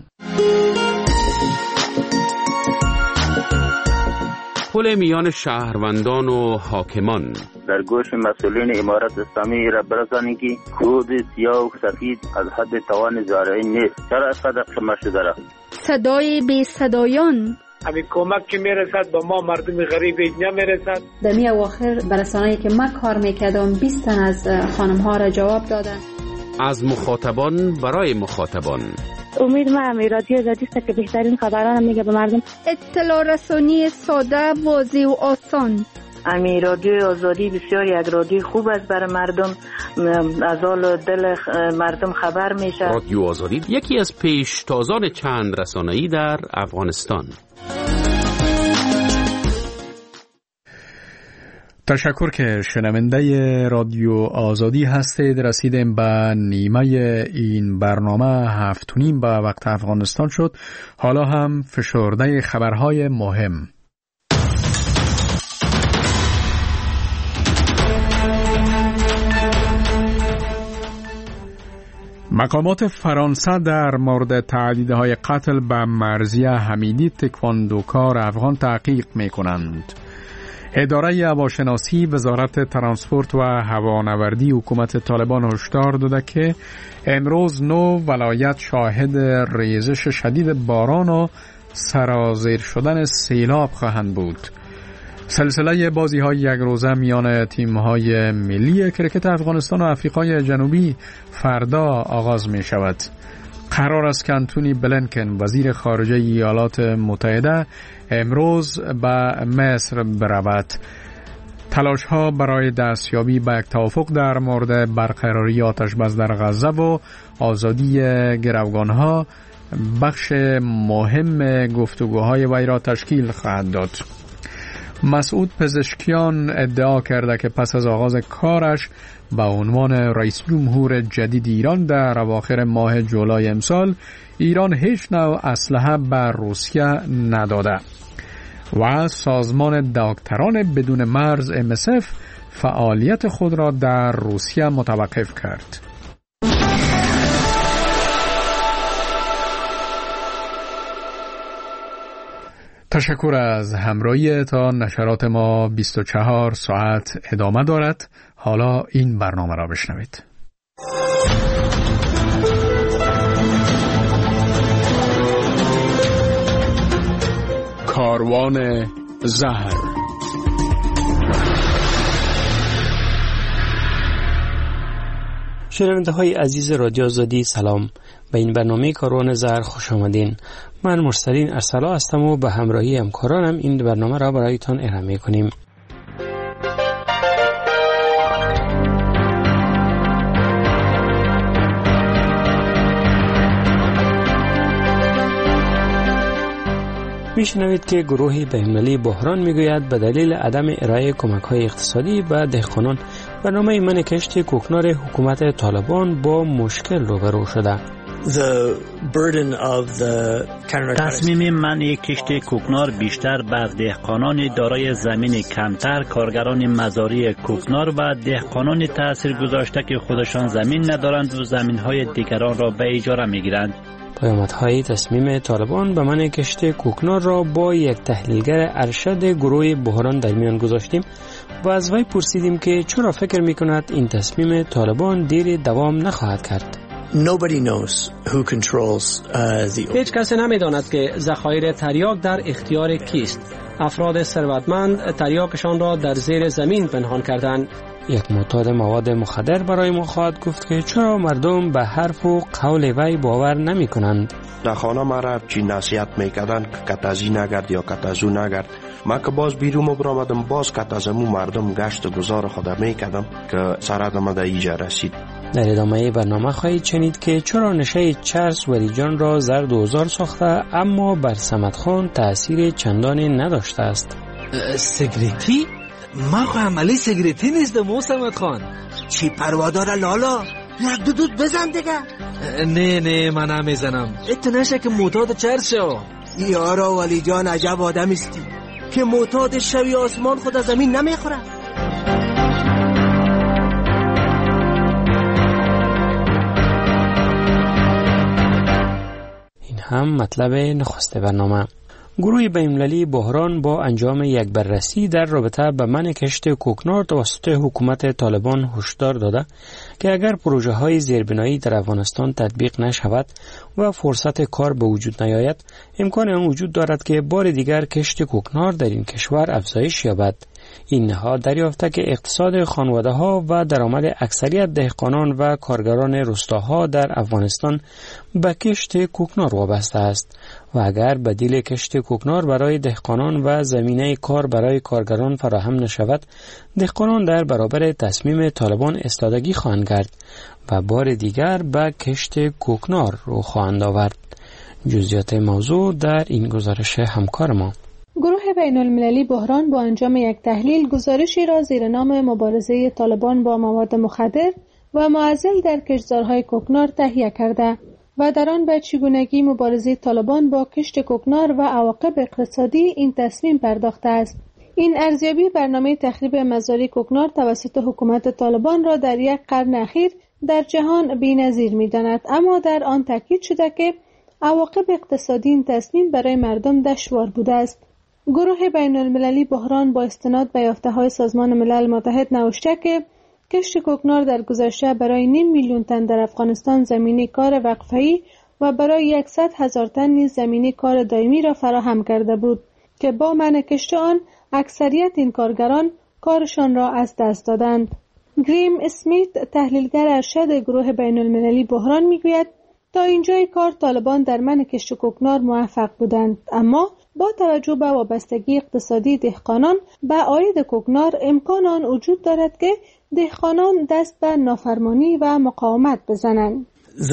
پل میان شهروندان و حاکمان در گوش مسئولین امارت اسلامی را برسانید که خود سیاه و سفید از حد توان زارعین نیست. چرا از قدر قمه شده را؟ صدای بی صدایان همین کمک که میرسد با ما مردم غریب اینجا میرسد. در می اواخر برسانه‌ای که من کار میکردم بیست تن از خانم ها را جواب دادن. از مخاطبان برای مخاطبان. امید ما هم رادیو آزادی است که بهترین خبران میگه به مردم. اطلاع رسانی ساده، واضح و آسان. امی رادیو آزادی بسیار یک رادیو خوب است برای مردم، از حال دل مردم خبر میشه. رادیو آزادی یکی از پیشتازان چند رسانه‌ای در افغانستان. تشکر که شنونده رادیو آزادی هستید. رسیدیم به نیمه این برنامه هفت و نیم به وقت افغانستان شد. حالا هم فشرده خبرهای مهم. مقامات فرانسه در مورد تهدیدهای قتل به مرضیه حمیدی تکواندوکار افغان تحقیق می کنند. اداره هواشناسی وزارت ترانسپورت و هوانوردی حکومت طالبان هشدار داده که امروز نو ولایت شاهد ریزش شدید باران و سرازیر شدن سیلاب خواهند بود. سلسله بازی های یک روزه میان تیم های ملی کرکت افغانستان و آفریقای جنوبی فردا آغاز می شود. قرار است که انتونی بلینکن وزیر خارجه ایالات متحده امروز به مصر برود. تلاش ها برای دستیابی به یک توافق در مورد برقراری آتش بس در غزه و آزادی گروگان ها بخش مهم گفتگوهای وی را تشکیل خواهد داد. مسعود پزشکیان ادعا کرده که پس از آغاز کارش به عنوان رئیس جمهور جدید ایران در اواخر ماه جولای امسال ایران هیچ نوع اسلحه به روسیه نداده و سازمان دکتران بدون مرز ام اس اف فعالیت خود را در روسیه متوقف کرد. تشکر از همراهی تا. نشرات ما بیست و چهار ساعت ادامه دارد. حالا این برنامه را بشنوید. کاروان زهر. شنونده های عزیز رادیو آزادی سلام. به این برنامه کاروان زهر خوش آمدین. من مرسلین ارسلا هستم و به همراهی همکارانم این برنامه را برایتان ارائه کنیم. میشنوید که گروهی بین‌المللی بحران میگوید به دلیل عدم ارائه کمک‌های اقتصادی به دهقانان برنامه من کشت کوکنار حکومت طالبان با مشکل روبرو شده. تصمیم منع کشت کوکنار بیشتر بر دهقانان دارای زمین کمتر، کارگران مزارع کوکنار و دهقانان تأثیر گذاشته که خودشان زمین ندارند و زمین‌های دیگران را به اجاره می‌گیرند. پیامدهای تصمیم طالبان به من کشت کوکنار را با یک تحلیلگر ارشد گروه بحران در میان گذاشتیم و از وی پرسیدیم که چرا فکر می‌کند این تصمیم طالبان دیر دوام نخواهد کرد. Nobody knows who controls uh, the... هیچ کس نمی‌داند که ذخایر تریاک در اختیار کیست. افراد ثروتمند تریاکشان را در زیر زمین پنهان کردند. یک معتاد مواد مخدر برای ما خواهد گفت که چرا مردم به حرف و قول وی باور نمی کنند. در خانه مرا چی نصیحت میکردن که کتازی نگرد یا کتازو نگرد. من که باز بیرون برآمدم باز کتازمو مردم گشت و گذار خود میکردم که سرطان در اینجا رسید. در ادامه برنامه خواهید شنید که چرا نشه چرس ولیجان را زرد و زار ساخته اما بر صمد خان تأثیر چندانی نداشته است. سیگریتی؟ من خو عملی سیگریتی نیستم موسمت خان. چی پروا داره لالا؟ یک دو دود بزن دیگه. نه نه من نمیزنم. ات نشه که معتاد چرس شو. یارا ولی جان عجب آدم استی که معتاد شوی آسمان خود از زمین نمیخوره. این هم مطلب نخست برنامه. گروه بین‌المللی بحران با انجام یک بررسی در رابطه به منع کشت کوکنار توسط حکومت طالبان هشدار داده که اگر پروژه های زیربنایی در افغانستان تطبیق نشود و فرصت کار به وجود نیاید، امکان آن وجود دارد که بار دیگر کشت کوکنار در این کشور افزایش یابد. این نهاد دریافته که اقتصاد خانواده‌ها و درآمد اکثریت دهقانان و کارگران روستاها در افغانستان به کشت کوکنار وابسته است و اگر بدیل کشت کوکنار برای دهقانان و زمینه کار برای کارگران فراهم نشود، دهقانان در برابر تصمیم طالبان استادگی خواهند کرد و بار دیگر به کشت کوکنار رو خواهند آورد. جزئیات موضوع در این گزارش همکار ما. گروه بین المللی بحران با انجام یک تحلیل گزارشی را زیر نام مبارزه طالبان با مواد مخدر و معضل در کشتزارهای کوکنار تهیه کرده و در آن به چگونگی مبارزه طالبان با کشت کوکنار و عواقب اقتصادی این تصمیم پرداخته است. این ارزیابی برنامه تخریب مزارع کوکنار توسط حکومت طالبان را در یک قرن اخیر در جهان بی‌نظیر می‌داند، اما در آن تاکید شده که عواقب اقتصادی این تصمیم برای مردم دشوار بوده است. گروه بین المللی بحران با استناد به یافته‌های سازمان ملل متحد نوشته که کشت کوکنار در گذشته برای نیم میلیون تن در افغانستان زمینه کار وقفه‌ای و برای صد هزار تن نیز زمینه کار دائمی را فراهم کرده بود که با منع کشت آن اکثریت این کارگران کارشان را از دست دادند. گریم اسمیت تحلیلگر ارشد گروه بین المللی بحران میگوید تا اینجای کار طالبان در منع کشت کوکنار موفق بودند، اما با توجه به وابستگی اقتصادی دهقانان به عاید کوکنار امکان آن وجود دارد که دهقانان دست به نافرمانی و مقاومت بزنند.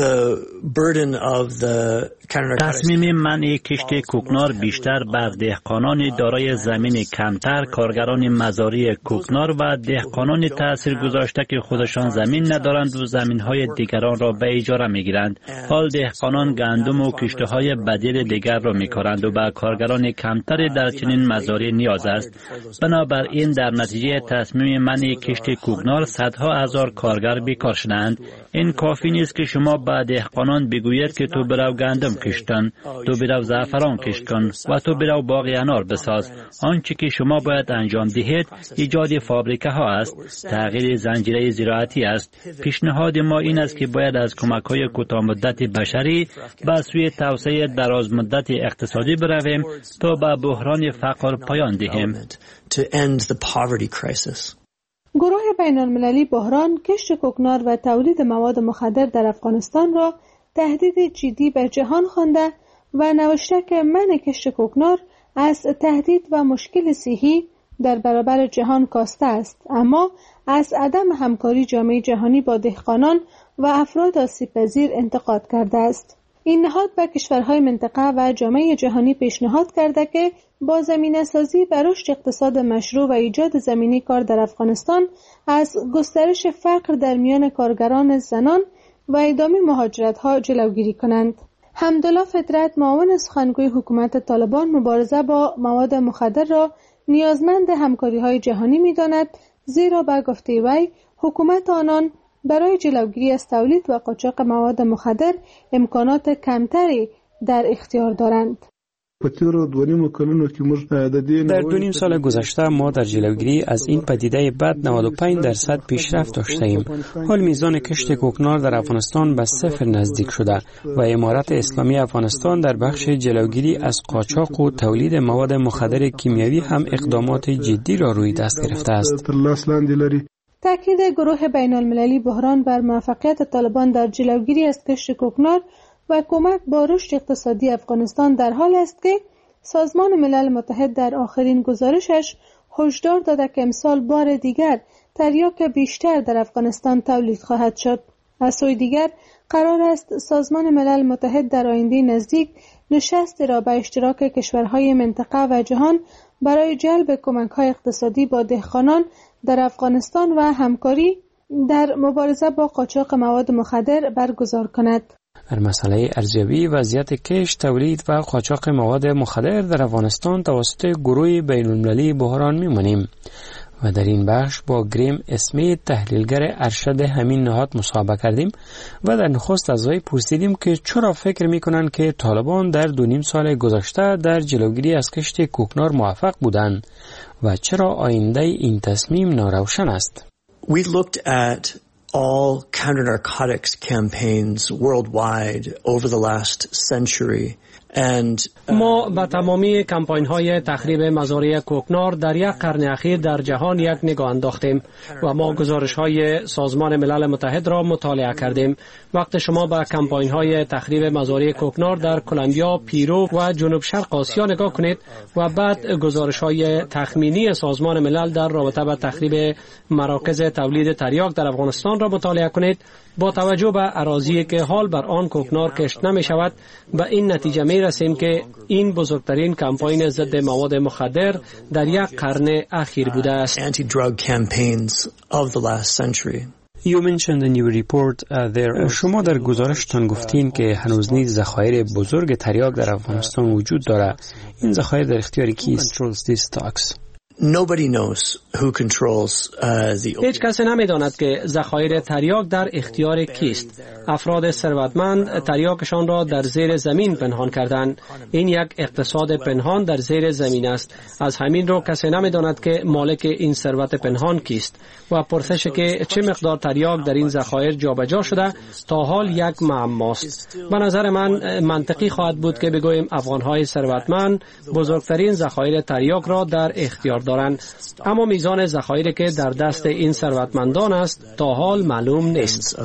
تصمیم منع کشت کوکنار بیشتر بر دهقانان دارای زمین کمتر، کارگران مزارع کوکنار و دهقانان تأثیر گذاشته که خودشان زمین ندارند و زمین‌های دیگران را به اجاره می‌گیرند. حال دهقانان گندم و کشت‌های بدیل دیگر را می‌کارند و به کارگران کمتر در چنین مزارع نیاز است. بنابراین در نتیجه تصمیم منع کشت کوکنار صدها هزار کارگر بیکار شدند. این کافی نیست که شما به دهقانان بگوید که تو برو گندم کشت کن، تو برو زعفران کشت کن و تو برو باغ انار بساز. آنچه که شما باید انجام دهید ایجاد فابریکه ها است، تغییر زنجیره زراعتی است. پیشنهاد ما این است که باید از کمک های کوتاه مدت بشری به سوی توسعه دراز مدت اقتصادی برویم تا به بحران فقر پایان دهیم. گروه بین المللی بحران کشت کوکنار و تولید مواد مخدر در افغانستان را تهدید جدی به جهان خوانده و نوشته که منع کشت کوکنار از تهدید و مشکل صحی در برابر جهان کاسته است، اما از عدم همکاری جامعه جهانی با دهقانان و افراد آسیب‌پذیر انتقاد کرده است. این نهاد به کشورهای منطقه و جامعه جهانی پیشنهاد کرده که با زمینه‌سازی بر رشد اقتصاد مشروع و ایجاد زمینه کار در افغانستان از گسترش فقر در میان کارگران زنان و ادامه مهاجرت‌ها جلوگیری کنند. حمدالله فطرت معاون سخنگوی حکومت طالبان مبارزه با مواد مخدر را نیازمند همکاری‌های جهانی می‌داند، زیرا به گفته وی حکومت آنان برای جلوگیری از تولید و قاچاق مواد مخدر امکانات کمتری در اختیار دارند. در دو نیم سال گذشته ما در جلوگیری از این پدیده بد نود و پنج درصد پیشرفت داشته ایم. حال میزان کشت کوکنار در افغانستان به صفر نزدیک شده و امارت اسلامی افغانستان در بخش جلوگیری از قاچاق و تولید مواد مخدر کیمیایی هم اقدامات جدی را روی دست گرفته است. تأکید گروه بین المللی بحران بر موفقیت طالبان در جلوگیری از کشت کوکنار و کمک با رشد اقتصادی افغانستان در حال است که سازمان ملل متحد در آخرین گزارشش هشدار داده که امسال بار دیگر تریاک بیشتر در افغانستان تولید خواهد شد. از سوی دیگر قرار است سازمان ملل متحد در آینده نزدیک نشستی را به اشتراک کشورهای منطقه و جهان برای جلب کمک‌های اقتصادی با دهقانان در افغانستان و همکاری در مبارزه با قاچاق مواد مخدر برگزار کند. در مسئله ارزیابی وضعیت کشت، تولید و قاچاق مواد مخدر در افغانستان توسط گروه بین المللی بحران می‌مانیم و در این بخش با گریم اسمیت تحلیلگر ارشد همین نهاد مصاحبه کردیم و در نخست از وی پرسیدیم که چرا فکر می‌کنند که طالبان در دو نیم سال گذشته در جلوگیری از کشت کوکنار موفق بودند و چرا آینده این تصمیم ناروشن است. We looked at all counter-narcotics campaigns worldwide over the last century. And ما به تمامی کمپاین های تخریب مزارع کوکنار در یک قرن اخیر در جهان یک نگاه انداختیم و ما گزارش های سازمان ملل متحد را مطالعه کردیم. وقت شما به کمپاین های تخریب مزارع کوکنار در کلمبیا، پیرو و جنوب شرق آسیا نگاه کنید و بعد گزارش های تخمینی سازمان ملل در رابطه با تخریب مراکز تولید تریاک در افغانستان را مطالعه کنید، با توجه به اراضی که حال بر آن کوکنار کشت نمی شود به این نتیجه می رسیم که این بزرگترین کمپاین ضد مواد مخدر در یک قرن اخیر بوده است. Anti-drug campaigns of the last century. You mentioned in your report uh, there شما در گزارشتان گفتین که هنوز نیز ذخایر بزرگ تریاک در افغانستان وجود دارد. این ذخایر در اختیار کیست؟ Nobody knows who controls uh, the هیچ کس نمیداند که ذخایر تریاک در اختیار کیست. افراد ثروتمند تریاکشان را در زیر زمین پنهان کردند. این یک اقتصاد پنهان در زیر زمین است. از همین رو کسی نمیداند که مالک این ثروت پنهان کیست و پرسش که چه مقدار تریاک در این ذخایر جابجا شده تا حال یک معماست. به نظر من منطقی خواهد بود که بگوییم افغان‌های ثروتمند بزرگترین ذخایر تریاک را در اختیار دارند، اما میزان ذخایری که در دست این ثروتمندان است تا حال معلوم نیست.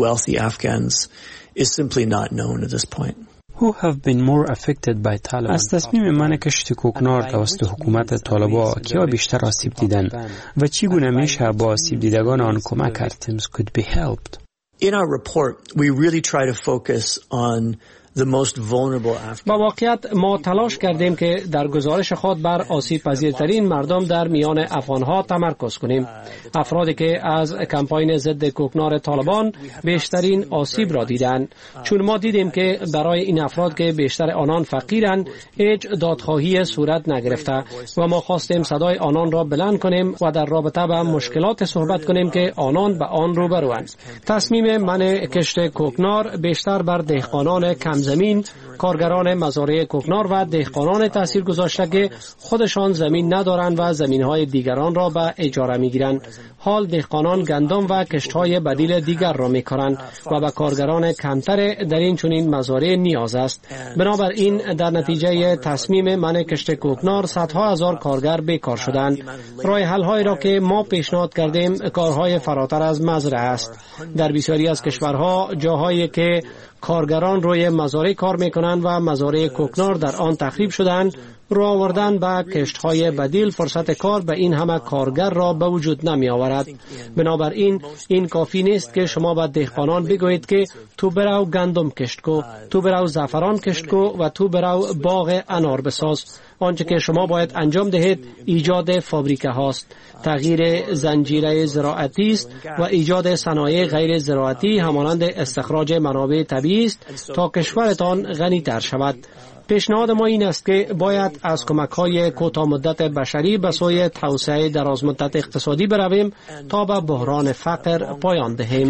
Who have been more affected by Taliban? از تصمیم من کشت کوکنار توسط حکومت طالبان کیا بیشتر آسیب دیدن و چگونه میشه با آسیب دیدگان آن کمک کرد؟ could be helped. In our report, we really try to focus on the most vulnerable Afghans. با واقعیت ما تلاش کردیم که در گزارش خود بر آسیب پذیرترین مردم در میان افغانها تمرکز کنیم. افرادی که از کمپاین ضد کوکنار طالبان بیشترین آسیب را دیدند، چون ما دیدیم که برای این افراد که بیشتر آنان فقیرند هیچ دادخواهی صورت نگرفته و ما خواستیم صدای آنان را بلند کنیم و در رابطه با مشکلات صحبت کنیم که آنان به آن روبروند. تصمیم من کشت کوکنار بیشتر بر دهقانان کم زمین، کارگران مزارع کوکنار و دهقانان تاثیر گذاشته که خودشان زمین ندارند و زمینهای دیگران را به اجاره میگیرند. حال دهقانان گندم و کشتهای بدیل دیگر را میکارند و به کارگران کمتر در این چنین مزارع نیاز است. بنابراین در نتیجه تصمیم من کشت کوکنار صدها هزار کارگر بیکار شدند. راه حل هایی را که ما پیشنهاد کردیم کارهای فراتر از مزرعه است. در بسیاری از کشورها جاهایی که کارگران روی مزارع کار میکنند و مزارع کوکنار در آن تخریب شدند، رو آوردن به کشت‌های بدیل فرصت کار به این همه کارگر را به وجود نمی آورد. بنابراین این کافی نیست که شما به دهقانان بگویید که تو برو گندم کشت کو، تو برو زعفران کشت کو و تو برو باغ انار بساز. آنچه که شما باید انجام دهید ایجاد فابریکه هاست، تغییر زنجیره زراعتی است و ایجاد صنایع غیر زراعتی همانند استخراج منابع طبیعی است تا کشورتان غنی تر شود. پیشنهاد ما این است که باید از کمک‌های کوتاه مدت بشری به سوی توسعه دراز مدت اقتصادی برویم تا به بحران فقر پایان دهیم.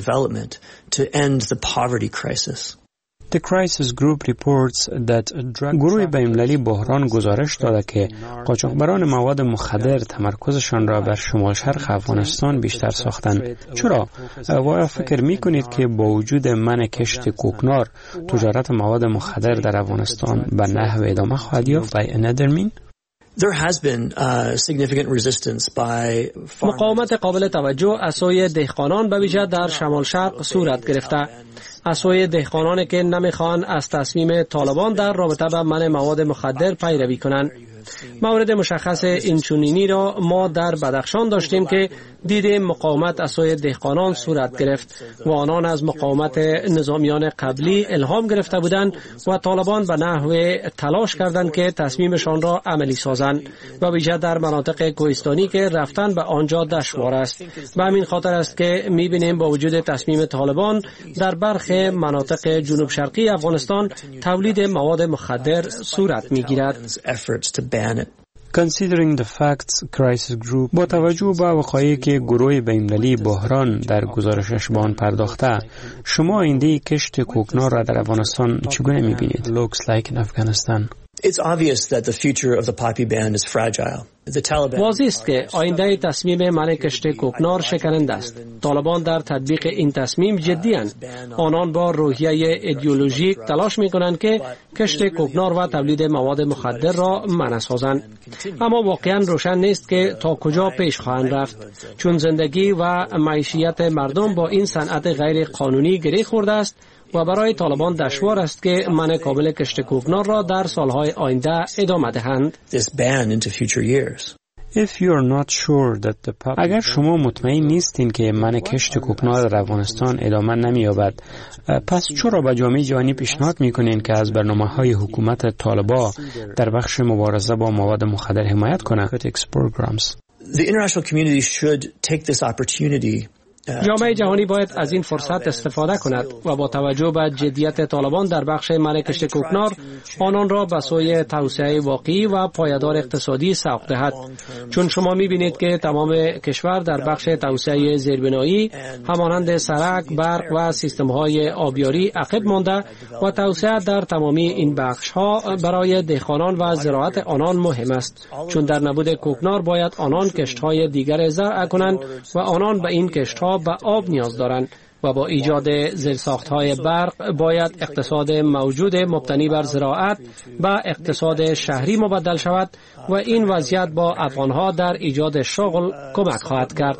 The Crisis Group reports that گروه بین‌المللی بحران گزارش داده که قاچاقبران مواد مخدر تمرکزشان را بر شمال شرق افغانستان بیشتر ساختند. چرا؟ و فکر می‌کنید که با وجود منع کشت کوکنار تجارت مواد مخدر در افغانستان به نحو ادامه خواهد یافت؟ by another mean؟ There has been uh, significant resistance by مقاومت قابل توجه از سوی دهقانان به ویژه در شمال شرق صورت گرفته. از سوی دهقانانی که نمیخوان از تصمیم طالبان در رابطه با منع مواد مخدر پیروی کنند. مورد مشخص اینچنینی را ما در بدخشان داشتیم که دیدیم مقاومت از سوی دهقانان صورت گرفت و آنان از مقاومت نظامیان قبلی الهام گرفته بودند و طالبان به نحو تلاش کردند که تصمیمشان را عملی سازند و ویژه در مناطق کوهستانی که رفتن به آنجا دشوار است. به همین خاطر است که می‌بینیم با وجود تصمیم طالبان در برخی مناطق جنوب شرقی افغانستان تولید مواد مخدر صورت می‌گیرد. Considering the facts, Crisis Group با توجه به وقایعی که گروه بین‌المللی بحران در گزارشش به آن پرداخته، شما آینده کشت کوکنار را در افغانستان چگونه می‌بینید؟ Looks like in Afghanistan. It's obvious that the future of the poppy ban is fragile. واضح است که آینده تصمیم منع کشت کوکنار شکنند است. طالبان در تطبیق این تصمیم جدی اند. آنان با روحیه ایدئولوژیک تلاش می کنند که کشت کوکنار و تولید مواد مخدر را منع سازند. اما واقعا روشن نیست که تا کجا پیش خواهند رفت، چون زندگی و معیشت مردم با این صنعت غیر قانونی گره خورده است و برای طالبان دشوار است که منع کامل کشت کوکنار را در سالهای آینده ادامه دهند. اگر شما مطمئن نیستین که منع کشت کوکنار در افغانستان ادامه نمی‌یابد، پس چرا به جامعه جهانی پیشنهاد می‌کنین که از برنامه‌های حکومت طالبان در بخش مبارزه با مواد مخدر حمایت کنند؟ The international community should take this opportunity. جامعه جهانی باید از این فرصت استفاده کند و با توجه به جدیت طالبان در بخش منع کشت کوکنار آنان را به سوی توسعه واقعی و پایدار اقتصادی سوق دهد، چون شما می‌بینید که تمام کشور در بخش توسعه زیربنایی همانند سرک، برق و سیستم‌های آبیاری عقب مانده و توسعه در تمامی این بخش‌ها برای دهقانان و زراعت آنان مهم است، چون در نبود کوکنار باید آنان کشت‌های دیگر زرع کنند و آنان به این کشت‌ها به آب نیاز دارند و با ایجاد زیرساخت‌های برق باید اقتصاد موجود مبتنی بر زراعت به اقتصاد شهری مبدل شود و این وضعیت با افغان‌ها در ایجاد شغل کمک خواهد کرد.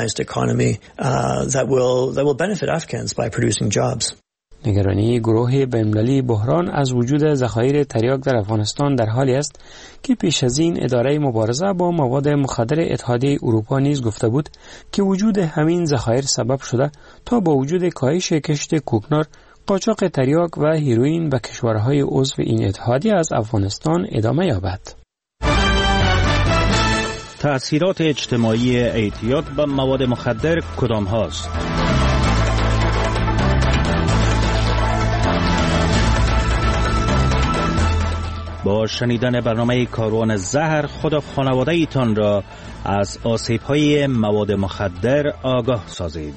نگرانی گروه بین‌المللی بحران از وجود ذخایر تریاک در افغانستان در حالی است که پیش از این اداره مبارزه با مواد مخدر اتحادیه اروپا نیز گفته بود که وجود همین ذخایر سبب شده تا با وجود کاهش کشت کوکنار، قاچاق تریاک و هیروئین به کشورهای عضو این اتحادیه از افغانستان ادامه یابد. تأثیرات اجتماعی اعتیاد به مواد مخدر کدام هاست؟ با شنیدن برنامه کاروان زهر خدا خانواده ایتان را از آسیب‌های مواد مخدر آگاه سازید.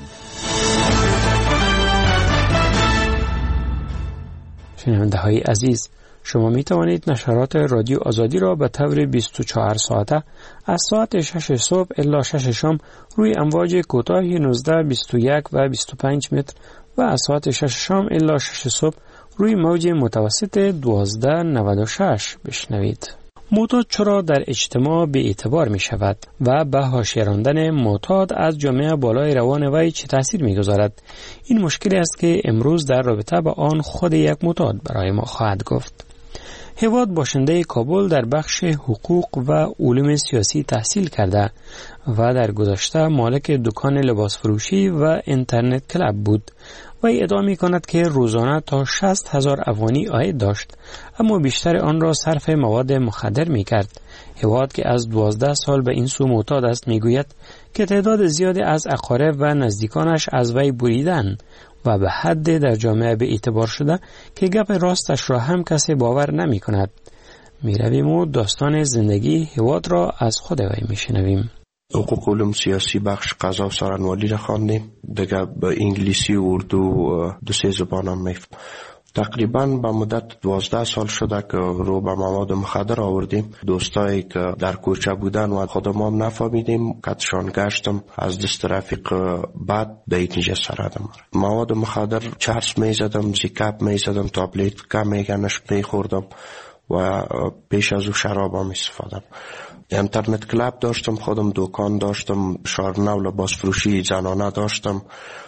شنونده های عزیز، شما می توانید نشرات رادیو آزادی را به طور بیست و چهار ساعته از ساعت شش صبح الی شش شام روی امواج کوتاه نوزده، بیست و یک و بیست و پنج متر و از ساعت شش شام الی شش صبح روی موج متوسط دوازده نود و شش بشنوید. معتاد چرا در اجتماع به اعتبار می شود و به حاشیه راندن معتاد از جامعه بالای روان وی چه تاثیر می گذارد؟ این مشکلی است که امروز در رابطه با آن خود یک معتاد برای ما خواهد گفت. هواد باشنده کابل در بخش حقوق و علوم سیاسی تحصیل کرده و در گذشته مالک دکان لباس فروشی و اینترنت کلاب بود و ادعا می کند که روزانه تا شصت هزار افغانی عاید داشت، اما بیشتر آن را صرف مواد مخدر می کرد. هواد که از دوازده سال به این سو معتاد است می گوید که تعداد زیادی از اقارب و نزدیکانش از وی بریدن و به حد در جامعه به اعتبار شده که گپ راستش را هم کسی باور نمی کند. می رویم و داستان زندگی هواد را از خود وی می شنویم. حقوق علوم سیاسی بخش قضا و سارنوالی را خواندیم، دیگه به انگلیسی و اردو دو سه زبان هم میفهم. تقریبا به مدت دوازده سال شده که رو به مواد مخدر آوردیم. دوستایی که در کوچه بودن و خودم هم نفهمیدیم کتشان گشتم از دست رفیق بعد به اینجا سردم. مواد مخدر چرس میزدم، زیکاپ میزدم، تابلیت کم میگنش میخوردم و پیش از او شراب هم استفادم. اینترنت کلاب داشتم، خودم دکان داشتم، شارنو لباس فروشی زنانه داشتم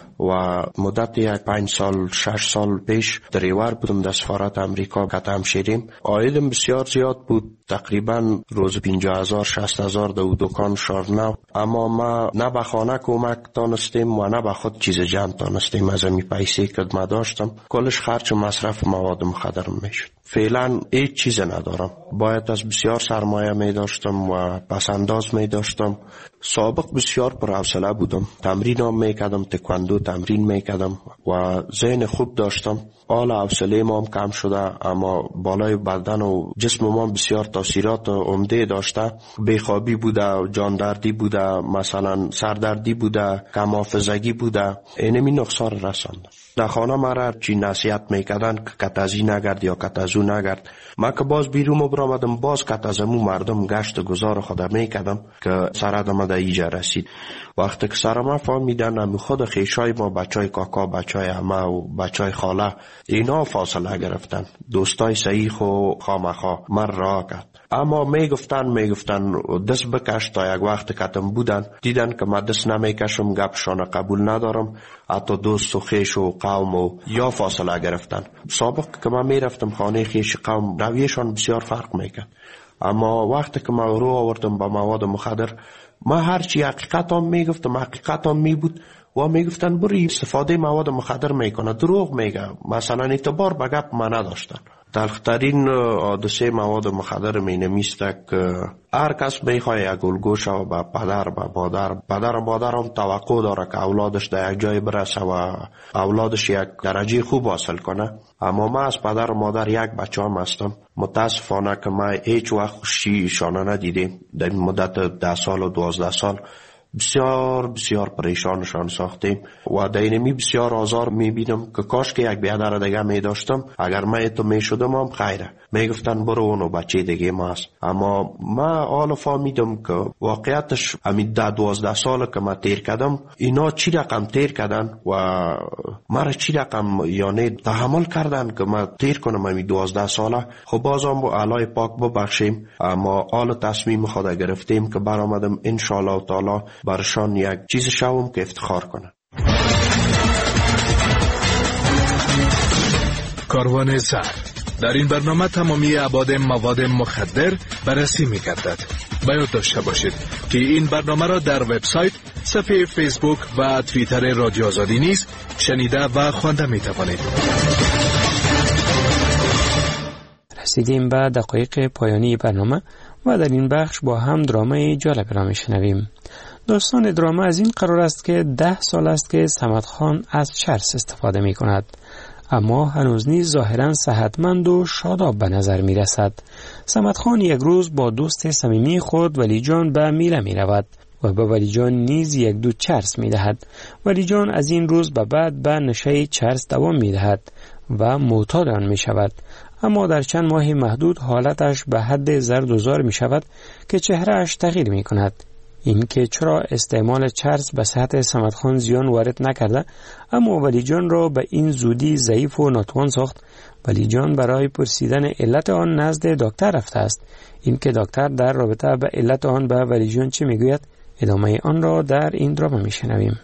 و مدت یک پنج سال شش سال پیش دریور بودم در سفارت امریکا قدم شیریم. عایدم بسیار زیاد بود، تقریبا روز پنجاه هزار شصت هزار دو دکان شارنو، اما ما نه به خانه کمک تانستیم و نه به خود چیز جمع تانستیم. از امی پیسی که ما داشتم کلش خرچ مصرف مواد مخدرم میشد. فعلا هیچ چیز ندارم، باید از بسیار سرمایه می داشتم و پسنداز می داشتم. سابق بسیار پرحوصله بودم، تمرین هم می کردم، تکواندو تمرین می کردم و ذهن خوب داشتم. حال حوصله ما هم کم شده، اما بالای بدن و جسم ما بسیار تاثیرات عمده داشته. بیخوابی بوده، جاندردی بوده، مثلا سردردی بوده، کم حافظگی بوده، اینمی نقصان رسانده. در خانه مرا چی نصیحت میکردن که کتازی نگرد یا کتازو نگرد. من که باز بیرون برآمدم، باز کتازمو مردم گشت گذار خودم میکردم که سردم در ایجا رسید. وقتی که سرما فهمیدن هم خود خیشای ما، بچای کاکا، بچای عمه و بچای خاله، اینا فاصله گرفتن. دوستای صحیح و خامخا من راه کرد. اما میگفتن میگفتن دست بکش. تا یک وقت کتم بودن دیدن که من دست نمیکشم، گپشان قبول ندارم. حتی دوست و خیش و قوم و یا فاصله گرفتن. سابق که من میرفتم خانه خیش قوم، رویشان بسیار فرق میکرد. اما وقتی که من رو آوردم با مواد مخدر، ما هرچی حقیقت هم میگفتم حقیقت هم میبود و میگفتن بری استفاده مواد مخدر میکنه، دروغ میگه، مثلا اعتبار به گپ ما نداشتن. تلخترین حادثه مواد مخدر می نمیسته که هر کس میخواه یک الگوش و به پدر به مادر، پدر و مادر هم توقع داره که اولادش در یک جای برسه و اولادش یک درجه خوب حاصل کنه. اما من از پدر و مادر یک بچه هم هستم. متاسفانه که من هیچ وقت خوشی شانه ندیدیم. در این مدت ده سال و دوازده سال بسیار بسیار پریشانشان ساختیم و در اینمی بسیار آزار میبینم که کاش که یک بیادر دیگه میداشتم. اگر من تو میشدم هم خیره، میگفتن برو اونو بچه دیگه ما هست. اما من حالا فهمیدم که واقعیتش همین ده دوازده سال که من تیر کردم، اینا چی رقم تیر کردن و مرا چی رقم یعنی تحمل کردن که من تیر کنم همین دوازده ساله. خب بازم با علای پاک ببخشیم. اما حالا تصمیم خود گرفتیم که برآمدم انشالله تعالی برشان یک چیز شوم که افتخار کنه. کاروان سر در این برنامه تمامی ابعاد مواد مخدر بررسی می‌گردد. باید داشته باشید که این برنامه را در وبسایت، صفحه فیسبوک و توییتر رادیو آزادی نیز شنیده و خوانده می‌توانید. رسیدیم به دقایق پایانی برنامه و در این بخش با هم درامای جالب را می‌شنویم. داستان دراما از این قرار است که ده سال است که صمد خان از چرس استفاده می کند، اما هنوز نیز ظاهراً صحتمند و شاداب به نظر می رسد. صمد خان یک روز با دوست صمیمی خود ولی جان به میله می رود و به ولی جان نیز یک دو چرس می دهد. ولی جان از این روز به بعد به نشه چرس دوام می دهد و معتاد آن می شود. اما در چند ماه محدود حالتش به حد زرد و زار می شود که چهرهش تغییر می کند. این که چرا استعمال چرس به صحت صمد خان زیان وارد نکرده، اما ولی جان را به این زودی ضعیف و ناتوان ساخت. ولی جان برای پرسیدن علت آن نزد دکتر رفته است. این که دکتر در رابطه به علت آن به ولی جان چه میگوید، ادامه آن را در این دراما میشنویم.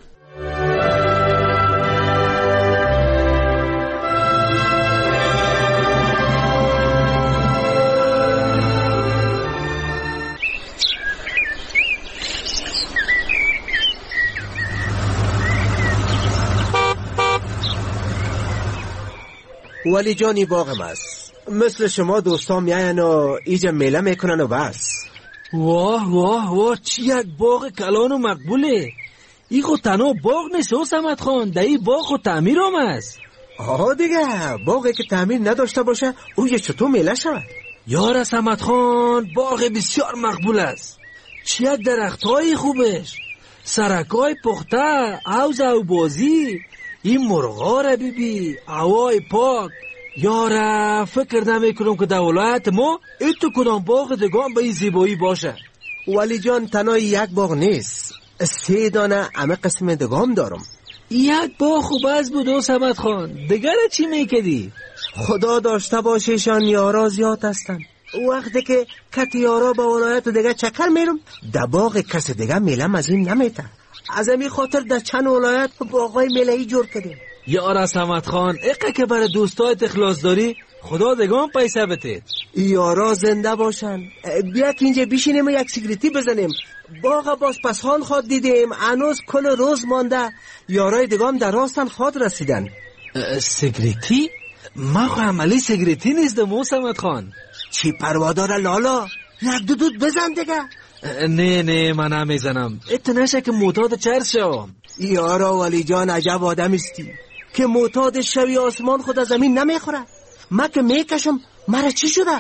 ولی جانی باغم است. مثل شما دوستا میاین و ایجا میله میکنن و بس. واه واه واه، چی یک باغ کلان و مقبوله. ای خود تنها باغ نیست و صمد خان، در ای باغ خود تعمیر هم است. آها دیگه، باغی که تعمیر نداشته باشه او یه چطور میله شود؟ یار صمد خان، باغ بسیار مقبول است. چی یک درخت های خوبش، سرکای پخته، عوض و بازی، این مرغا را بیبی، هوای پاک. یاره فکر نمی کنم که در ولایت ما ایتو کدام باغ دگان به این زیبایی باشه. ولی جان تنها یک باغ نیست، سه دانه همه قسم دگام دارم. یک باغ خوب از بود و صمد خان، دیگر چی میکدی؟ خدا داشته باشه شان یارا زیاد هستن. وقتی که کت یارا به ولایت دیگه چکر میرم، در باغ کس دیگه میلم از این نمیتر. از این خاطر در چند ولایت باغای میلهی جور کردیم. یارا صمد خان، اقا که برای دوستایت اخلاص داری، خدا دگان پیسه بتید. یارا زنده باشن. بیا که اینجا بیشینیم و یک سیگریتی بزنیم. باغ باز پسان خود دیدیم، هنوز کل روز مانده. یارای دگان در راستن خود رسیدن. سیگریتی؟ ما خو عملی سیگریتی نیستم و صمد خان. چی پروادار لالا؟ یک دو دود بزن دیگه. نه نه من نمیزنم، ات نشه که معتاد چرس شوم. یارا ولی جان عجب آدم استی که معتاد شوی، آسمان خود از زمین نمیخوره. من که میکشم مرا چی شده؟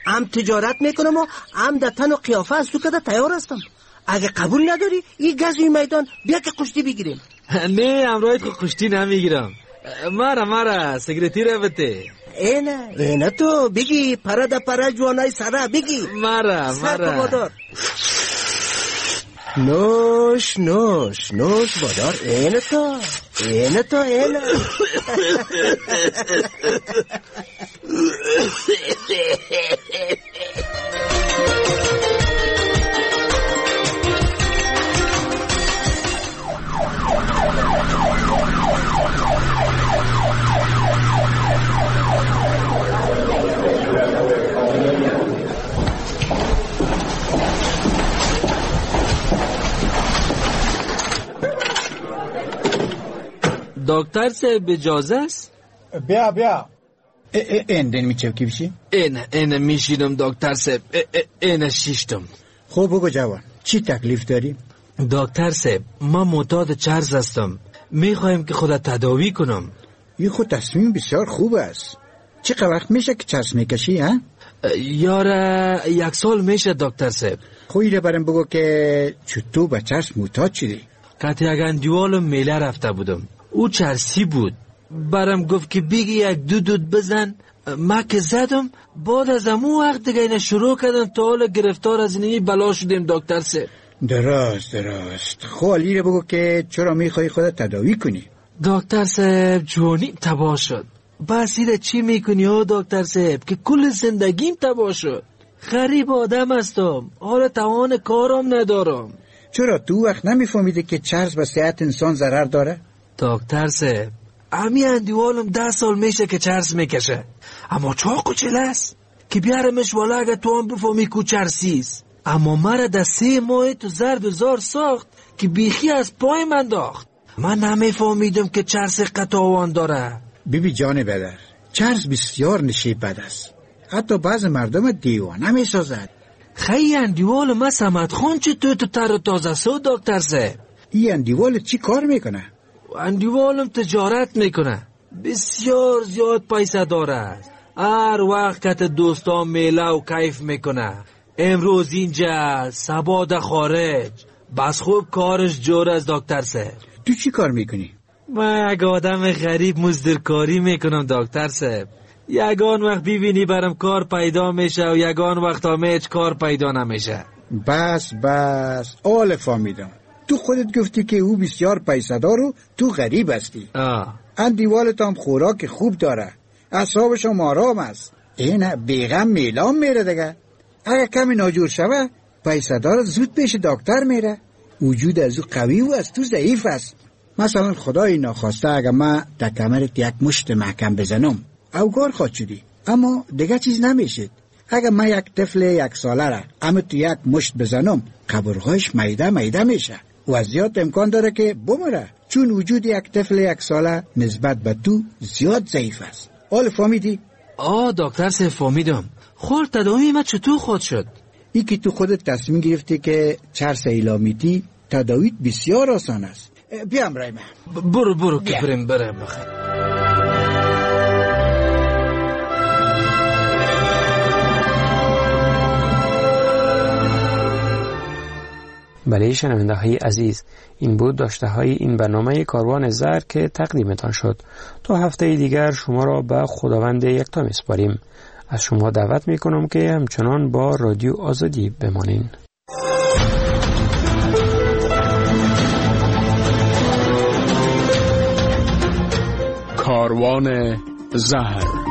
هم تجارت میکنم و هم در تن و قیافه از تو کده تیار هستم. اگه قبول نداری این گزوی میدان بیا که کشتی بگیریم. نه امروز خو کشتی نمیگیرم. مارا مارا سکرتیر بته. اینه اینه تو بگی پرا دا پرا جوانای سرا بگی. مارا مارا نوش نوش نوش بادار. اینه تو اینه تو اینه. دکتر صاحب اجازه است؟ بیا بیا. این دن میچه کی بشی؟ این این میشیدم دکتر صاحب. این شیشتم. خب بگو جوان چی تکلیف داری؟ دکتر صاحب ما معتاد چرس هستم. میخوایم که خودت تداوی کنم. این خود تصمیم بسیار خوب است. چقدر وقت میشه که چرس میکشی ها؟ یاره یک سال میشه دکتر صاحب. خویره برم بگو که چطور به چرس معتاد شدی؟ کتی اگن دیوال میله رفته بودم. او چرسی بود. برام گفت که بگی یک دو دود بزن. ما که زدم بعد از امو وقت دیگه اینه شروع کردم تا حالا گرفتار از اینی بلا شدیم دکتر صاحب. درست درست. خوالی رو بگو که چرا میخوای خودت تداوی کنی؟ دکتر صاحب جوانیم تباه شد. بس اینه چی میکنی ها دکتر صاحب که کل زندگیم تباه شد. غریب آدم هستم. حالا توان کارم ندارم. چرا تو وقت نمیفهمیده که چرس به صحت انسان ضرر داره؟ دکتر صاحب امی اندیوالم ده سال میشه که چرس میکشه. اما چاقو چل است که بیارمش والا اگه تو هم بفهمی کو چرسیست. اما مرا در سه ماه تو زرد و زار ساخت که بیخی از پای من داخت. من نمیفهمیدم که چرس قطاوان داره. بیبی جان بدر چرس بسیار نشیب بد است. حتی بعض مردم دیوانه میسازد. خیلی اندیوال ما سمت خون چه تو تو تر و تازه سو دکتر صاحب. این اندیوال چی کار میکنه؟ اندیوالم تجارت میکنه. بسیار زیاد پیسه داره. هر وقت که دوستان میله و کیف میکنه. امروز اینجا سبا در خارج. بس خوب کارش جور از دکتر صاحب. تو چی کار میکنی؟ من یک آدم غریب مزدورکاری میکنم دکتر صاحب. یگان وقت ببینی برام کار پیدا میشه و یگان وقت هم هیچ کار پیدا نمیشه. بس بس آل فهمیدم. تو خودت گفتی که او بسیار پیسه دار و تو غریب هستی. آه. اندیوالت هم خوراک خوب داره. اعصابش هم آرام است. این بیغم میلان میره دیگه. اگه کمی ناجور شوه پیسه دار زود پیش دکتر میره. وجود از او قوی و از تو ضعیف است. مثلا خدای ناخواسته اگه من در کمرت یک مشت محکم بزنم اوگار خواهد شدی. اما دیگه چیز نمیشد. اگه من یک طفل یک ساله را اما تو یک مشت بزنم قبرهایش میده میده میشه و زیاد امکان داره که بمره، چون وجود یک طفل یک ساله نسبت به تو زیاد ضعیف است. حال فهمیدی؟ آه دکتر صاحب فهمیدم. خور تداوی ما چطور خود شد؟ ای که تو خودت تصمیم گرفتی که چرس ایلامیتی تداویت بسیار آسان است. بیام رای من. برو برو که بریم بریم بخیر. بله شنونده های عزیز، این بود داشته های این برنامه کاروان زر که تقدیمتان شد. تا هفته دیگر شما را به خداوند یکتا میسپاریم. از شما دعوت میکنم که همچنان با رادیو آزادی بمانین. کاروان زهر